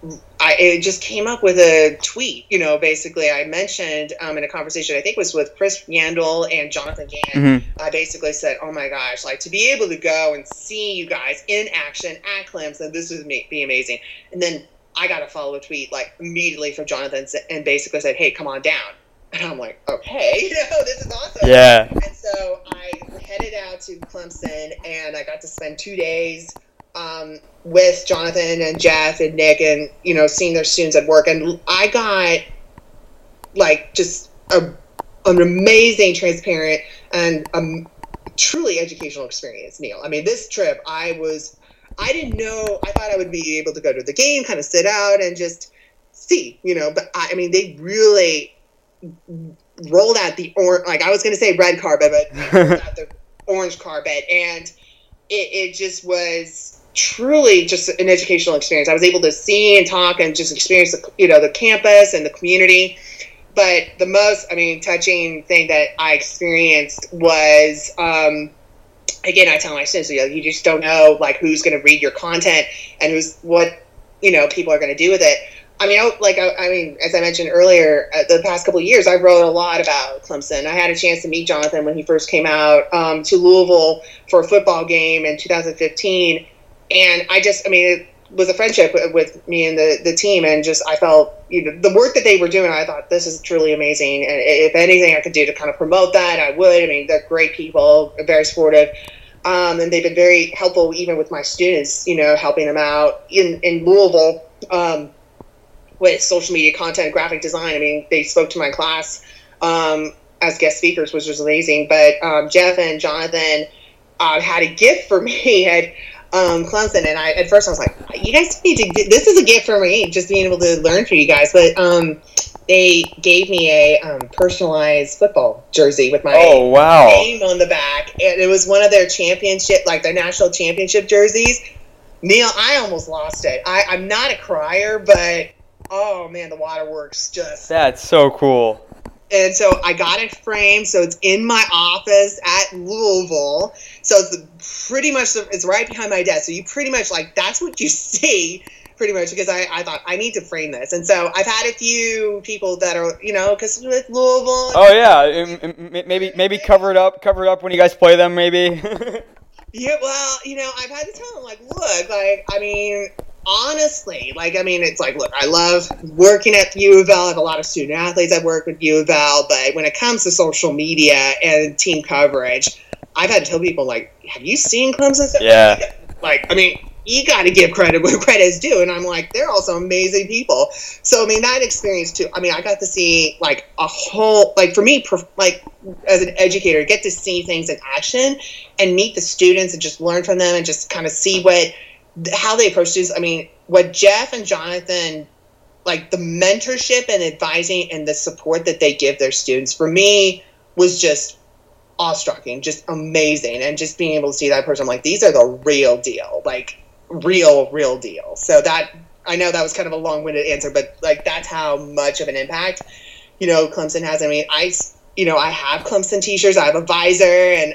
it just came up with a tweet. Basically I mentioned in a conversation, I think it was with Chris Yandel and Jonathan Gann. I basically said, oh my gosh, like to be able to go and see you guys in action at Clemson, this would be amazing. And then I got a follow-up tweet like immediately from Jonathan and basically said, hey, come on down. And I'm like, okay, this is awesome. Yeah. And so I headed out to Clemson, and I got to spend 2 days with Jonathan and Jeff and Nick, and seeing their students at work. And I got like just an amazing, transparent, and truly educational experience, Neil. I mean, this trip, I didn't know. I thought I would be able to go to the game, kind of sit out and just see, But I mean, they really rolled out the orange, like I was going to say red carpet, but they rolled out the orange carpet, and it just was truly just an educational experience. I was able to see and talk and just experience the campus and the community. But the most, touching thing that I experienced was, again, I tell my students, you just don't know like who's going to read your content and what people are going to do with it. As I mentioned earlier, the past couple of years, I wrote a lot about Clemson. I had a chance to meet Jonathan when he first came out to Louisville for a football game in 2015. And it was a friendship with me and the team. And just, I felt, the work that they were doing, I thought, this is truly amazing. And if anything I could do to kind of promote that, I would. They're great people, very supportive. And they've been very helpful even with my students, helping them out in Louisville. With social media content, graphic design. They spoke to my class as guest speakers, which was amazing. But Jeff and Jonathan had a gift for me at Clemson, and at first I was like, "You guys need to. This is a gift for me, just being able to learn from you guys." But they gave me a personalized football jersey with my name on the back, and it was one of their championship, like their national championship jerseys. Neil, I almost lost it. I'm not a crier, but oh man, the waterworks just. That's so cool. And so I got it framed, so it's in my office at Louisville. So it's pretty much, it's right behind my desk. So you pretty much, like, that's what you see, pretty much, because I thought, I need to frame this. And so I've had a few people that are, because with Louisville. Oh, yeah. Maybe cover it up when you guys play them, maybe. Yeah, well, I've had to tell them, like, look, honestly, it's like, look, I love working at U of L. I have a lot of student athletes that work with U of L, but when it comes to social media and team coverage, I've had to tell people, like, have you seen Clemson? Yeah. You got to give credit where credit is due. And I'm like, they're also amazing people. So, that experience too, I got to see like a whole, like for me, like as an educator, get to see things in action and meet the students and just learn from them and just kind of see how they approach students. What Jeff and Jonathan, like the mentorship and advising and the support that they give their students, for me, was just awe-striking, just amazing. And just being able to see that person, I'm like, these are the real deal, like real deal. So that, I know that was kind of a long-winded answer, but like that's how much of an impact, Clemson has. I have Clemson t-shirts, I have a visor, and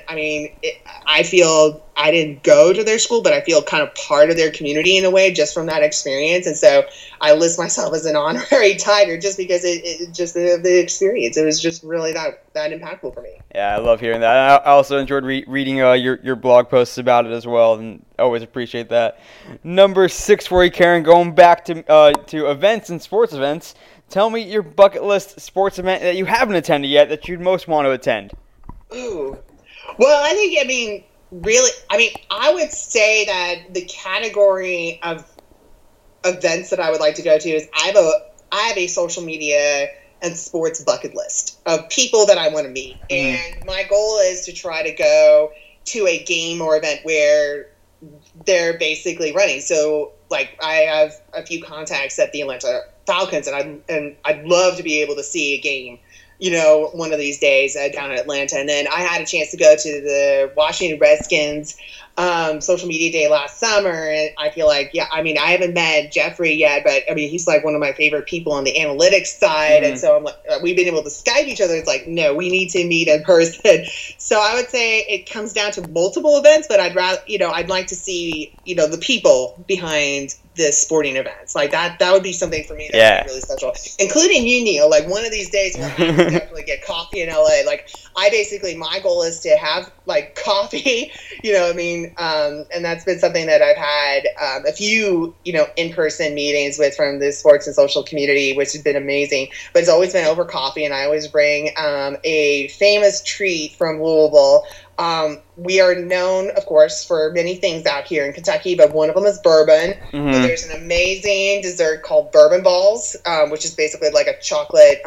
I feel I didn't go to their school, but I feel kind of part of their community in a way just from that experience. And so I list myself as an honorary Tiger just because it just the experience. It was just really that impactful for me. Yeah, I love hearing that. I also enjoyed reading your blog posts about it as well, and always appreciate that. Number 6 for you, Karen, going back to events and sports events. Tell me your bucket list sports event that you haven't attended yet that you'd most want to attend. Ooh. Well, I think, really, I would say that the category of events that I would like to go to is I have a social media and sports bucket list of people that I want to meet. And my goal is to try to go to a game or event where they're basically running. So, like, I have a few contacts at the Atlanta Falcons, and I'd love to be able to see a game, one of these days down in Atlanta. And then I had a chance to go to the Washington Redskins social media day last summer, and I feel like, I haven't met Jeffrey yet, but he's like one of my favorite people on the analytics side, and so I'm like, we've been able to Skype each other. It's like, no, we need to meet in person. So I would say it comes down to multiple events, but I'd rather, I'd like to see, the people behind the sporting events. Like that would be something for me that would be really special, including you, Neil. Like one of these days we'll have to definitely get coffee in LA. Like my goal is to have like coffee, you know what I mean? And that's been something that I've had a few, in-person meetings with from the sports and social community, which has been amazing, but it's always been over coffee. And I always bring a famous treat from Louisville. We are known, of course, for many things out here in Kentucky, but one of them is bourbon. Mm-hmm. So there's an amazing dessert called bourbon balls, which is basically like a chocolate,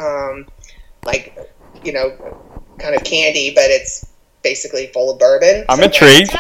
kind of candy, but it's basically full of bourbon. I'm intrigued.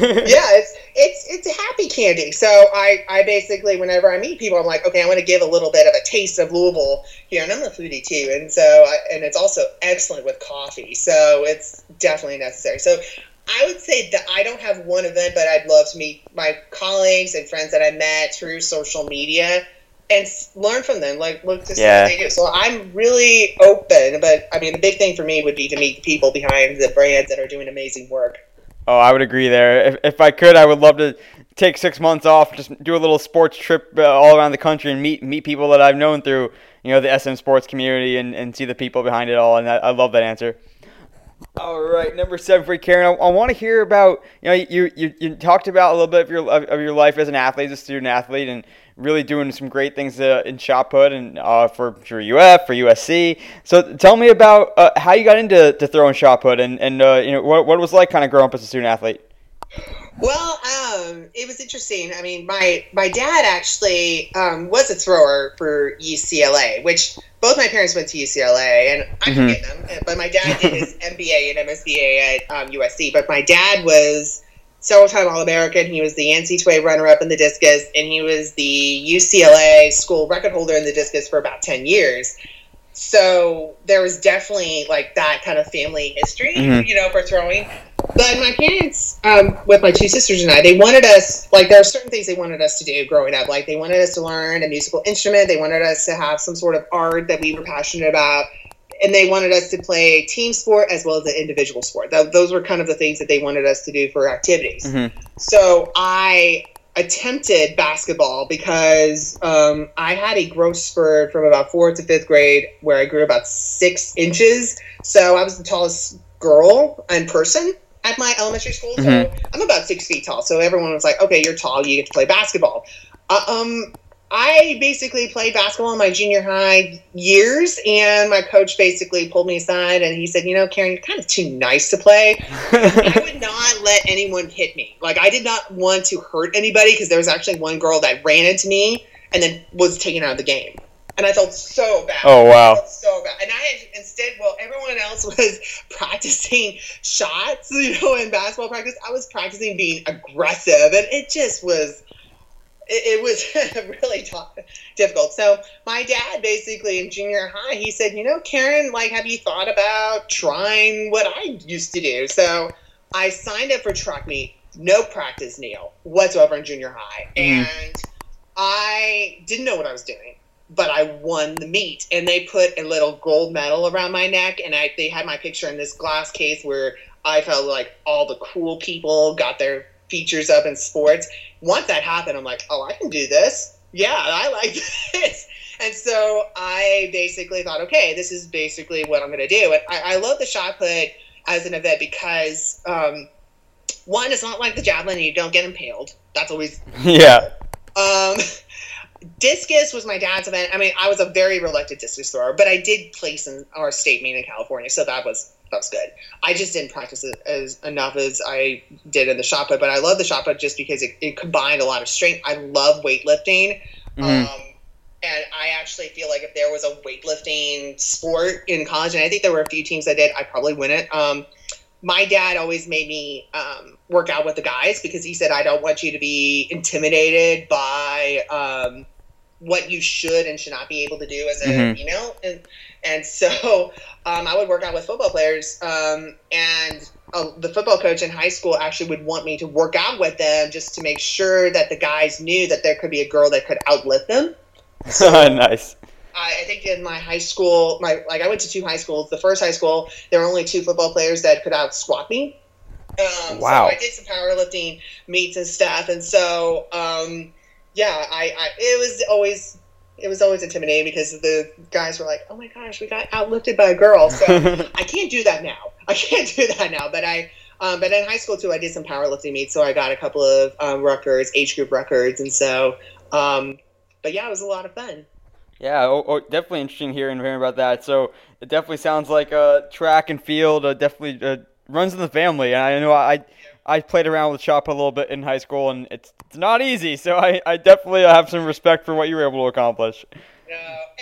It's a happy candy. So I basically, whenever I meet people, I'm like, okay, I want to give a little bit of a taste of Louisville here, and I'm a foodie too, and so and it's also excellent with coffee, so it's definitely necessary. So I would say that I don't have one event, but I'd love to meet my colleagues and friends that I met through social media and learn from them, like look to see what they do. So I'm really open, but I mean, the big thing for me would be to meet the people behind the brands that are doing amazing work. Oh, I would agree there. If I could, I would love to take 6 months off, just do a little sports trip all around the country and meet people that I've known through, the SM sports community and see the people behind it all. And I love that answer. All right, number 7 for you, Karen. I want to hear about, you talked about a little bit of your life as an athlete, as a student athlete, and really doing some great things in shot put and for UF, for USC. So tell me about how you got into throwing shot put and what it was like kind of growing up as a student athlete. Well, it was interesting. I mean, my dad actually was a thrower for UCLA, which both my parents went to UCLA, and I forget them. But my dad did his MBA and MSBA at USC. But my dad was several-time All-American. He was the NCAA runner-up in the discus, and he was the UCLA school record holder in the discus for about 10 years. So there was definitely like that kind of family history, for throwing. But my parents, with my two sisters and I, they wanted us, like there are certain things they wanted us to do growing up. Like they wanted us to learn a musical instrument. They wanted us to have some sort of art that we were passionate about. And they wanted us to play team sport as well as an individual sport. Those were kind of the things that they wanted us to do for activities. Mm-hmm. So I attempted basketball because I had a growth spurt from about 4th to 5th grade where I grew about 6 inches. So I was the tallest girl in person at my elementary school. So I'm about 6 feet tall. So everyone was like, okay, you're tall, you get to play basketball. I basically played basketball in my junior high years, and my coach basically pulled me aside and he said, Karen, you're kind of too nice to play. I would not let anyone hit me. Like, I did not want to hurt anybody because there was actually one girl that ran into me and then was taken out of the game. And I felt so bad. Oh, wow. I felt so bad. And everyone else was practicing shots, in basketball practice. I was practicing being aggressive, and it just was... It was really difficult. So my dad basically in junior high, he said, Karen, like, have you thought about trying what I used to do? So I signed up for track meet, no practice, Neil, whatsoever in junior high. And I didn't know what I was doing, but I won the meet. And they put a little gold medal around my neck, and they had my picture in this glass case where I felt like all the cool people got their features up in sports. Once that happened, I'm like, oh, I can do this. Yeah, I like this. And so I basically thought, okay, this is basically what I'm going to do. And I love the shot put as an event because, one, it's not like the javelin and you don't get impaled. That's always... Yeah. Discus was my dad's event. I mean, I was a very reluctant discus thrower, but I did place in our state meet in California, so that was good. I just didn't practice it as enough as I did in the shot put, but I love the shot put just because it combined a lot of strength. I love weightlifting, and I actually feel like if there was a weightlifting sport in college, and I think there were a few teams that did, I'd probably win it. My dad always made me work out with the guys because he said, I don't want you to be intimidated by what you should and should not be able to do as a female. And so I would work out with football players, and the football coach in high school actually would want me to work out with them just to make sure that the guys knew that there could be a girl that could outlift them. So nice. I think in my high school, I went to 2 high schools. The first high school, there were only 2 football players that could out squat me. Wow. So I did some powerlifting meets and stuff. And so yeah, it was always intimidating because the guys were like, "Oh my gosh, we got outlifted by a girl." So I can't do that now. But in high school too, I did some powerlifting meets, so I got a couple of records, age group records, and so. But yeah, it was a lot of fun. Yeah, definitely interesting hearing about that. So it definitely sounds like track and field definitely runs in the family. And I know I played around with shot put a little bit in high school, and it's not easy. So I definitely have some respect for what you were able to accomplish. No,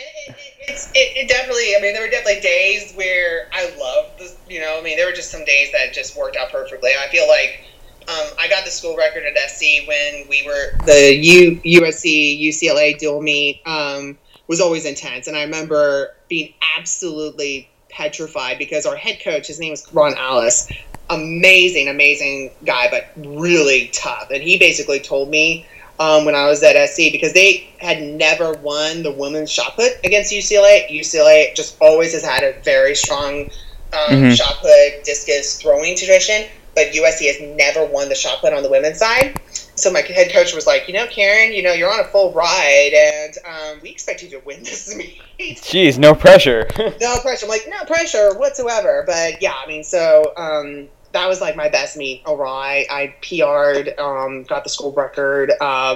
it definitely. I mean, there were definitely days where I loved this. There were just some days that just worked out perfectly. I feel like I got the school record at SC when we were the USC UCLA dual meet. Was always intense, and I remember being absolutely petrified because our head coach, his name was Ron Alice, amazing guy, but really tough, and he basically told me when I was at SC, because they had never won the women's shot put against UCLA. UCLA just always has had a very strong shot put discus throwing tradition, but USC has never won the shot put on the women's side. So my head coach was like, Karen, you're on a full ride, and we expect you to win this meet. Jeez, no pressure. No pressure. I'm like, no pressure whatsoever. But yeah, so that was like my best meet overall. I PR'd, got the school record,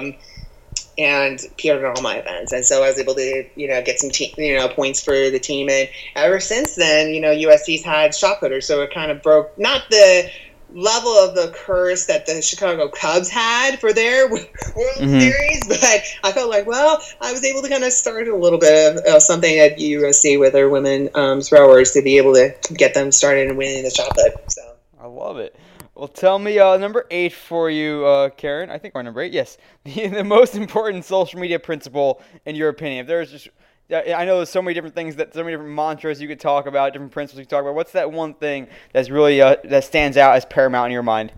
and PR'd at all my events. And so I was able to, get some points for the team. And ever since then, USC's had shot putters. So it kind of broke, not the level of the curse that the Chicago Cubs had for their World Series, but I felt like, well, I was able to kind of start a little bit of something at USC with our women throwers to be able to get them started and winning the shot put. So I love it. Well, tell me number 8 for you, Karen. I think we're number 8. Yes, the most important social media principle in your opinion. If there's just I know there's so many different things, so many different mantras you could talk about, different principles you could talk about. What's that one thing that's really that stands out as paramount in your mind?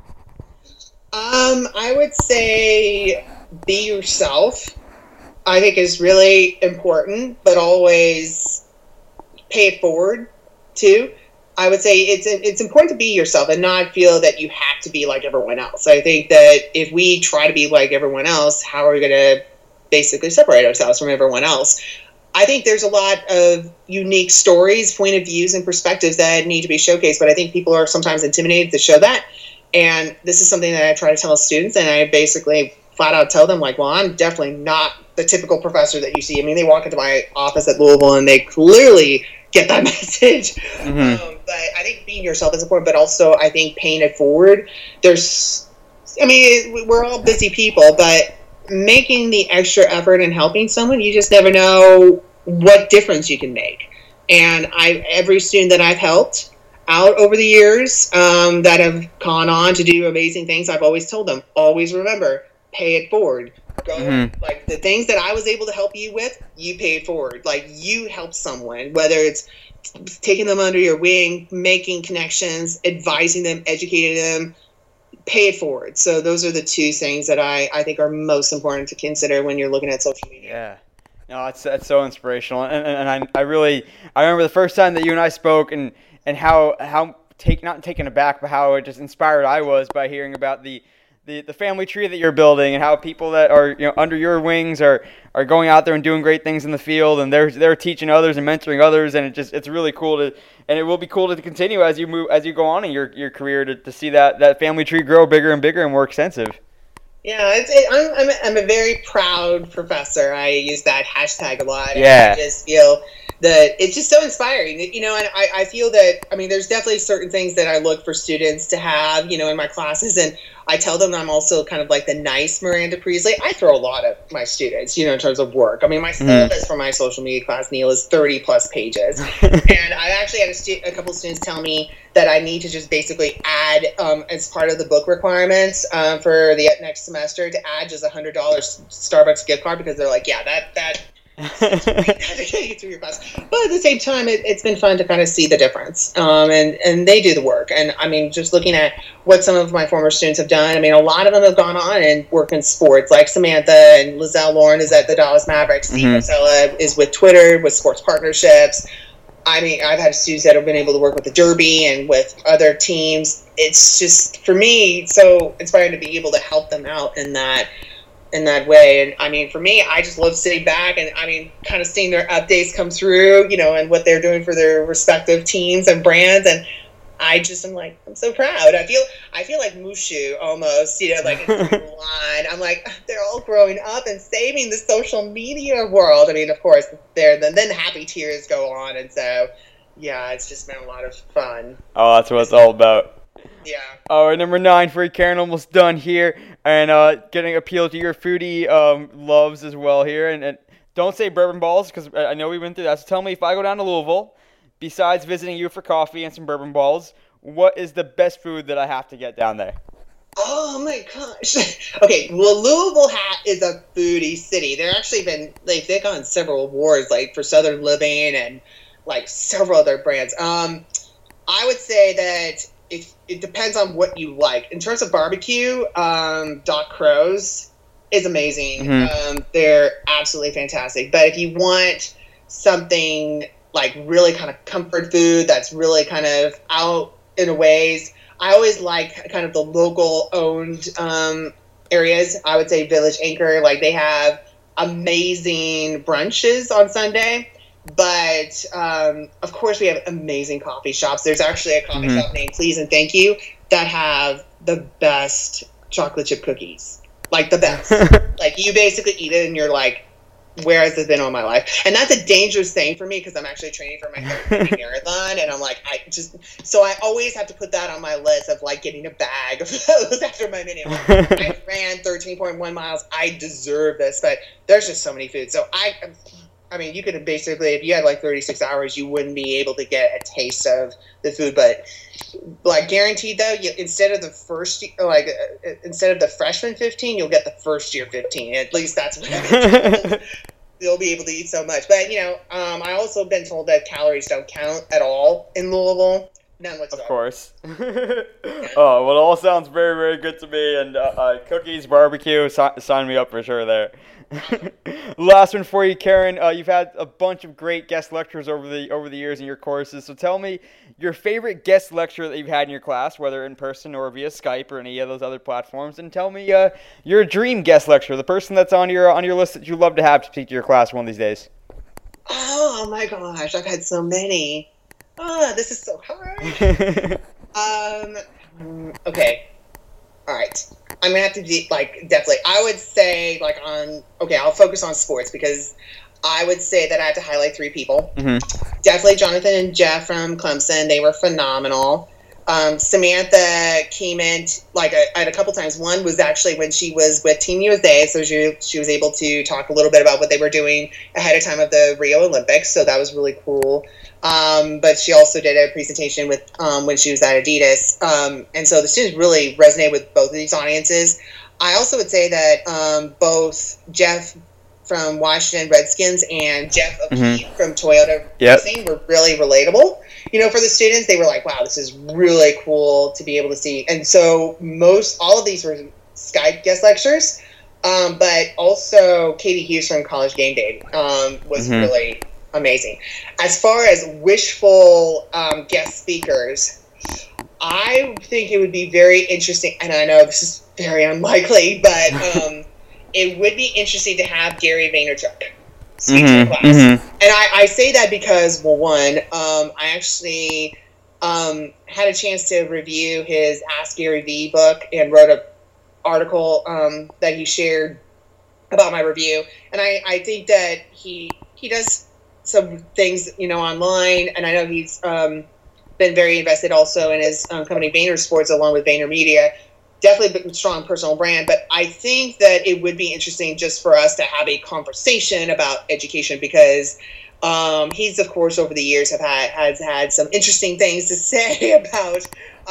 I would say be yourself. I think is really important, but always pay it forward too. I would say it's important to be yourself and not feel that you have to be like everyone else. I think that if we try to be like everyone else, how are we going to basically separate ourselves from everyone else? I think there's a lot of unique stories, point of views, and perspectives that need to be showcased, but I think people are sometimes intimidated to show that. And this is something that I try to tell students, and I basically flat out tell them, like, well, I'm definitely not the typical professor that you see. I mean, they walk into my office at Louisville, and they clearly get that message. But I think being yourself is important, but also I think paying it forward. We're all busy people, but making the extra effort and helping someone, you just never know what difference you can make. And every student that I've helped out over the years that have gone on to do amazing things, I've always told them, always remember, pay it forward. Go like the things that I was able to help you with, you pay it forward. Like you help someone, whether it's taking them under your wing, making connections, advising them, educating them, pay it forward. So those are the two things that I think are most important to consider when you're looking at social media. Yeah. No, that's so inspirational. And I remember the first time that you and I spoke and how not taken aback, but how just inspired I was by hearing about the family tree that you're building and how people that are under your wings are going out there and doing great things in the field, and they're teaching others and mentoring others, and it's really cool and it will be cool to continue as you go on in your career to see that family tree grow bigger and bigger and more extensive. Yeah, I'm a very proud professor. I use that hashtag a lot. Yeah. I just feel that it's just so inspiring, and I feel that, there's definitely certain things that I look for students to have, in my classes, and I tell them I'm also kind of like the nice Miranda Priestley. I throw a lot at my students, in terms of work. My syllabus for my social media class, Neil, is 30 plus pages. And I actually had a couple of students tell me that I need to just basically add, as part of the book requirements for the next semester, to add just $100 Starbucks gift card, because they're like, yeah, that through your class. But at the same time, it's been fun to kind of see the difference, and they do the work. And just looking at what some of my former students have done, a lot of them have gone on and work in sports, like Samantha and Lizelle Lauren is at the Dallas Mavericks. Steve Marcella is with Twitter, with sports partnerships. I've had students that have been able to work with the Derby and with other teams. It's just, for me, so inspiring to be able to help them out in that. in that way. And I mean, for me, I just love sitting back and I mean, kind of seeing their updates come through, you know, and what they're doing for their respective teams and brands. And I just am like, I'm so proud. I feel like Mushu almost, you know, like in line. I'm like, they're all growing up and saving the social media world. I mean, of course, then the happy tears go on, and so yeah, it's just been a lot of fun. Oh, that's what it's all about. Yeah. All right, number 9 for you, Karen. Almost done here, and getting appeal to your foodie loves as well here. And don't say bourbon balls because I know we went through that. So tell me, if I go down to Louisville, besides visiting you for coffee and some bourbon balls, what is the best food that I have to get down there? Oh my gosh. Okay, well, Louisville is a foodie city. They've gone several awards, like for Southern Living and like several other brands. I would say that it depends on what you like. In terms of barbecue, Doc Crow's is amazing. Mm-hmm. They're absolutely fantastic. But if you want something like really kind of comfort food that's really kind of out in a ways, I always like kind of the local owned areas. I would say Village Anchor, like they have amazing brunches on Sunday. But of course we have amazing coffee shops. There's actually a coffee shop named Please and Thank You that have the best chocolate chip cookies. Like the best. Like you basically eat it and you're like, where has this been all my life? And that's a dangerous thing for me because I'm actually training for my third marathon, and I'm like, so I always have to put that on my list of like getting a bag of those after my mini. I ran 13.1 miles. I deserve this, but there's just so many foods. So I mean, you could basically, if you had like 36 hours, you wouldn't be able to get a taste of the food. But like guaranteed though, instead of the freshman 15, you'll get the first year 15. At least that's what I mean. You'll be able to eat so much. But you know, I also been told that calories don't count at all in Louisville. None whatsoever. Of course. Oh, well, it all sounds very, very good to me. And cookies, barbecue, sign me up for sure there. Last one for you, Karen. You've had a bunch of great guest lecturers over the years in your courses. So tell me your favorite guest lecturer that you've had in your class, whether in person or via Skype or any of those other platforms. And tell me your dream guest lecturer, the person that's on your list that you love to have to speak to your class one of these days. Oh my gosh, I've had so many. Oh, this is so hard. Okay. All right. I'm going to have to be, like, definitely. I would say, like, I'll focus on sports because I would say that I have to highlight 3 people. Mm-hmm. Definitely Jonathan and Jeff from Clemson. They were phenomenal. Samantha came in, like, at a couple times. One was actually when she was with Team USA, so she was able to talk a little bit about what they were doing ahead of time of the Rio Olympics, so that was really cool. But she also did a presentation with when she was at Adidas. And so the students really resonated with both of these audiences. I also would say that both Jeff from Washington Redskins and Jeff O'Keefe from Toyota Racing were really relatable. You know, for the students, they were like, wow, this is really cool to be able to see. And so all of these were Skype guest lectures. But also Katie Hughes from College Game Day was really amazing. As far as wishful guest speakers, I think it would be very interesting, and I know this is very unlikely, but it would be interesting to have Gary Vaynerchuk speak to a class. And I say that because, well, one, I actually had a chance to review his Ask Gary V book and wrote an article that he shared about my review. And I think that he does some things, you know, online, and I know he's been very invested also in his company Vayner Sports along with Vayner Media. Definitely a strong personal brand, but I think that it would be interesting just for us to have a conversation about education because he's, of course, over the years has had some interesting things to say about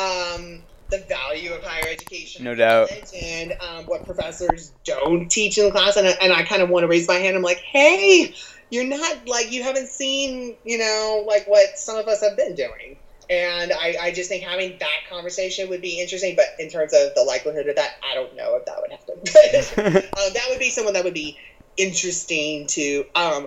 the value of higher education. No doubt. And what professors don't teach in the class. And I kind of want to raise my hand. I'm like, hey, you're not, like, you haven't seen, you know, like what some of us have been doing. And I just think having that conversation would be interesting. But in terms of the likelihood of that, I don't know if that would happen. That would be someone that would be interesting to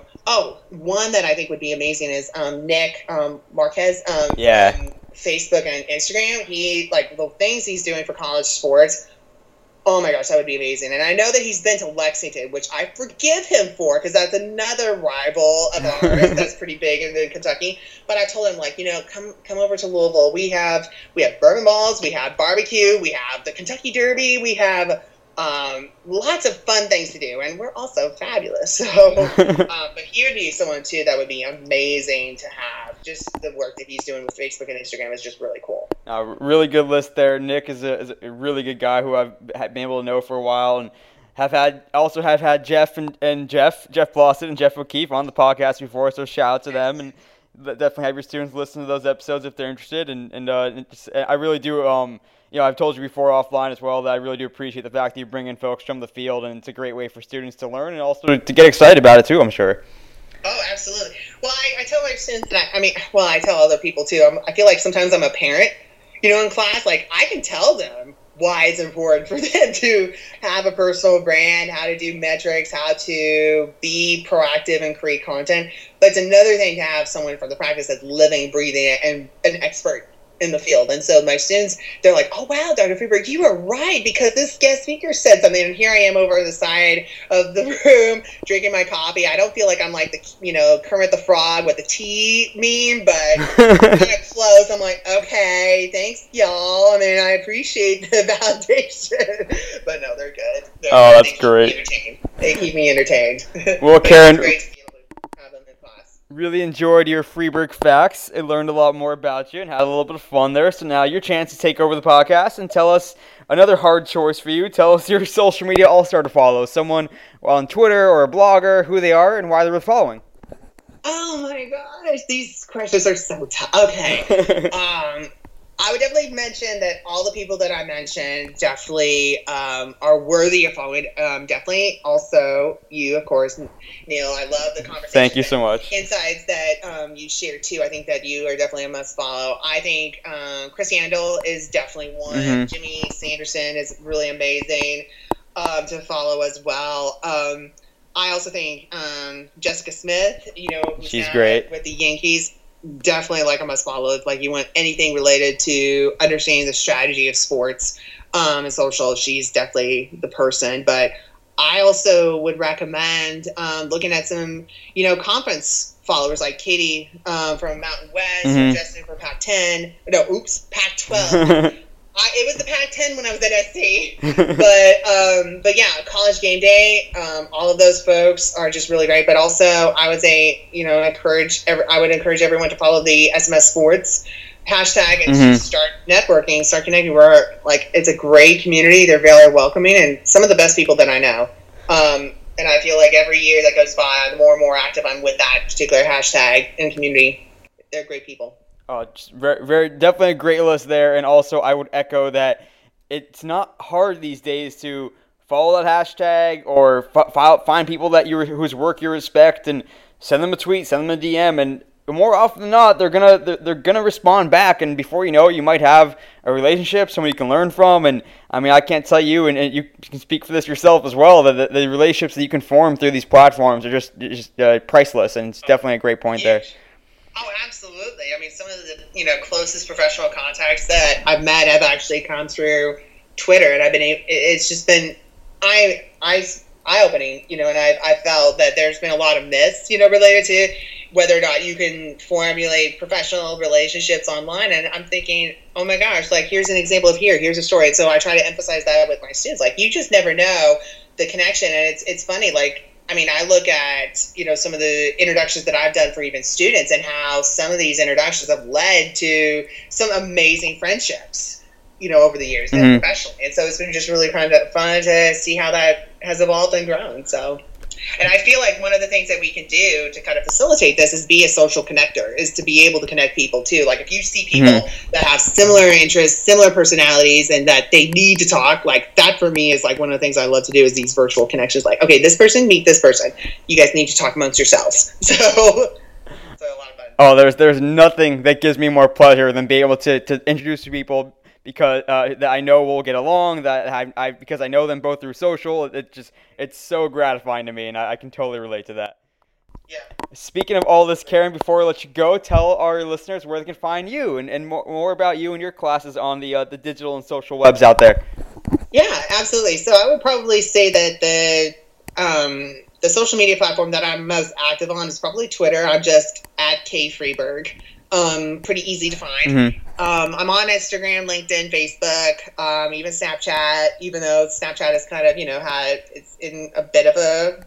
one that I think would be amazing is Nick Marquez from Facebook and Instagram. He, like, the things he's doing for college sports Oh my gosh, that would be amazing. And I know that he's been to Lexington, which I forgive him for because that's another rival of ours that's pretty big in Kentucky. But I told him, like, come over to Louisville. We have bourbon balls, we have barbecue, we have the Kentucky Derby, we have lots of fun things to do, and we're also fabulous. So, but he would be someone too that would be amazing to have. Just the work that he's doing with Facebook and Instagram is just really cool. Really good list there. Nick is a really good guy who I've been able to know for a while, and have had Jeff and Jeff Blossom and Jeff O'Keefe on the podcast before. So shout out to them, and definitely have your students listen to those episodes if they're interested. And I really do. I've told you before offline as well that I really do appreciate the fact that you bring in folks from the field, and it's a great way for students to learn and also to get excited about it too, I'm sure. Oh, absolutely. Well, I tell my students that, I tell other people too. I feel like sometimes I'm a parent, in class. Like, I can tell them why it's important for them to have a personal brand, how to do metrics, how to be proactive and create content. But it's another thing to have someone from the practice that's living, breathing, and an expert in the field. And so my students, they're like, oh wow, Dr. Freeberg, you were right, because this guest speaker said something, and here I am over the side of the room drinking my coffee. I don't feel like I'm like the Kermit the Frog with the tea meme, but kind of close. I'm like, okay, thanks y'all. I appreciate the validation. But no, they're good. That's great. They keep me entertained. Well, Karen, really enjoyed your Freeberg facts. I learned a lot more about you and had a little bit of fun there. So now your chance to take over the podcast and tell us another hard choice for you. Tell us your social media all-star to follow. Someone on Twitter or a blogger, who they are and why they're worth following. Oh my gosh, these questions are so tough. Okay. I would definitely mention that all the people that I mentioned definitely are worthy of following. Definitely also you, of course, Neil. I love the conversation. Thank you so much. Insights that you shared too. I think that you are definitely a must follow. I think Chris Yandel is definitely one. Mm-hmm. Jimmy Sanderson is really amazing to follow as well. I also think Jessica Smith, who's she's great with the Yankees. Definitely like a must follow. Like, you want anything related to understanding the strategy of sports and social, she's definitely the person. But I also would recommend looking at some, conference followers like Katie from Mountain West, mm-hmm. Justin from Pac-10. No, oops, Pac-12. It was the Pac-10 when I was at SC, but yeah, College Game Day. All of those folks are just really great. But also, I would say, I would encourage everyone to follow the SMS Sports hashtag and mm-hmm. start networking, start connecting. It's a great community. They're very welcoming, and some of the best people that I know. And I feel like every year that goes by, the more and more active I'm with that particular hashtag and community. They're great people. Just very, very, definitely a great list there. And also, I would echo that it's not hard these days to follow that hashtag or find people that whose work you respect and send them a tweet, send them a DM, and more often than not, they're gonna respond back. And before you know it, you might have a relationship, someone you can learn from. And I can't tell you, and you can speak for this yourself as well, that the relationships that you can form through these platforms are just priceless. And it's definitely a great point there. Oh, absolutely. Some of the closest professional contacts that I've met have actually come through Twitter, and it's just been eye-opening, and I felt that there's been a lot of myths, related to whether or not you can formulate professional relationships online. And I'm thinking, oh my gosh, here's an example of here's a story. So I try to emphasize that with my students. You just never know the connection, and it's funny. I look at, some of the introductions that I've done for even students and how some of these introductions have led to some amazing friendships, over the years mm-hmm. professionally. And so it's been just really kind of fun to see how that has evolved and grown. So, and I feel like one of the things that we can do to kind of facilitate this is be a social connector, is to be able to connect people too. If you see people mm-hmm. that have similar interests, similar personalities, and that they need to talk, that for me is one of the things I love to do is these virtual connections. Okay, this person, meet this person. You guys need to talk amongst yourselves. So a lot of fun. Oh, there's nothing that gives me more pleasure than being able to introduce people because that I know we'll get along, that because I know them both through social. It's so gratifying to me, and I can totally relate to that. Yeah. Speaking of all this, Karen, before we let you go, tell our listeners where they can find you and more about you and your classes on the digital and social webs out there. Yeah, absolutely. So I would probably say that the social media platform that I'm most active on is probably Twitter. I'm just at K Freeberg. Pretty easy to find. Mm-hmm. I'm on Instagram, LinkedIn, Facebook, even Snapchat, even though Snapchat is kind of, it's in a bit of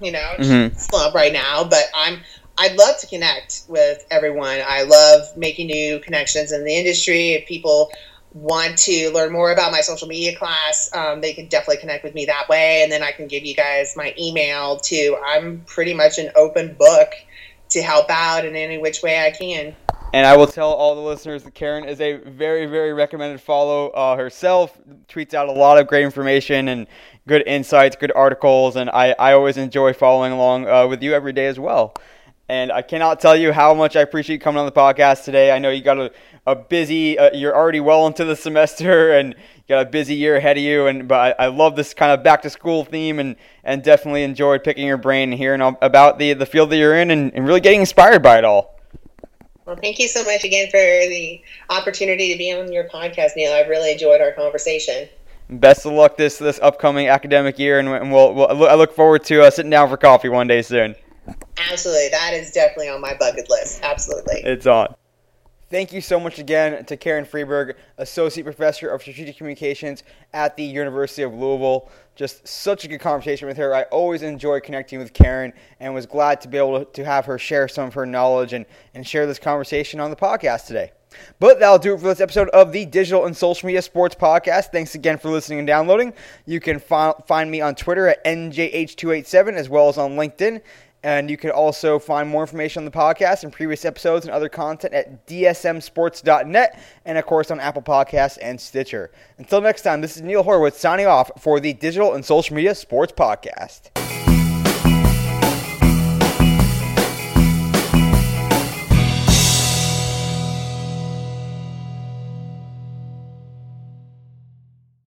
a, slump right now, but I'd love to connect with everyone. I love making new connections in the industry. If people want to learn more about my social media class, they can definitely connect with me that way. And then I can give you guys my email too. I'm pretty much an open book to help out in any which way I can. And I will tell all the listeners that Karen is a very, very recommended follow herself. Tweets out a lot of great information and good insights, good articles, and I always enjoy following along with you every day as well. And I cannot tell you how much I appreciate you coming on the podcast today. I know you got a busy, you're already well into the semester, and you got a busy year ahead of you. But I love this kind of back-to-school theme, and definitely enjoyed picking your brain and hearing about the field that you're in and really getting inspired by it all. Well, thank you so much again for the opportunity to be on your podcast, Neil. I've really enjoyed our conversation. Best of luck this upcoming academic year, and I look forward to sitting down for coffee one day soon. Absolutely. That is definitely on my bucket list. Absolutely. It's on. Thank you so much again to Karen Freeberg, Associate Professor of Strategic Communications at the University of Louisville. Just such a good conversation with her. I always enjoy connecting with Karen and was glad to be able to have her share some of her knowledge and share this conversation on the podcast today. But that'll do it for this episode of the Digital and Social Media Sports Podcast. Thanks again for listening and downloading. You can find me on Twitter at NJH287 as well as on LinkedIn. And you can also find more information on the podcast and previous episodes and other content at dsmsports.net and, of course, on Apple Podcasts and Stitcher. Until next time, this is Neil Horowitz signing off for the Digital and Social Media Sports Podcast.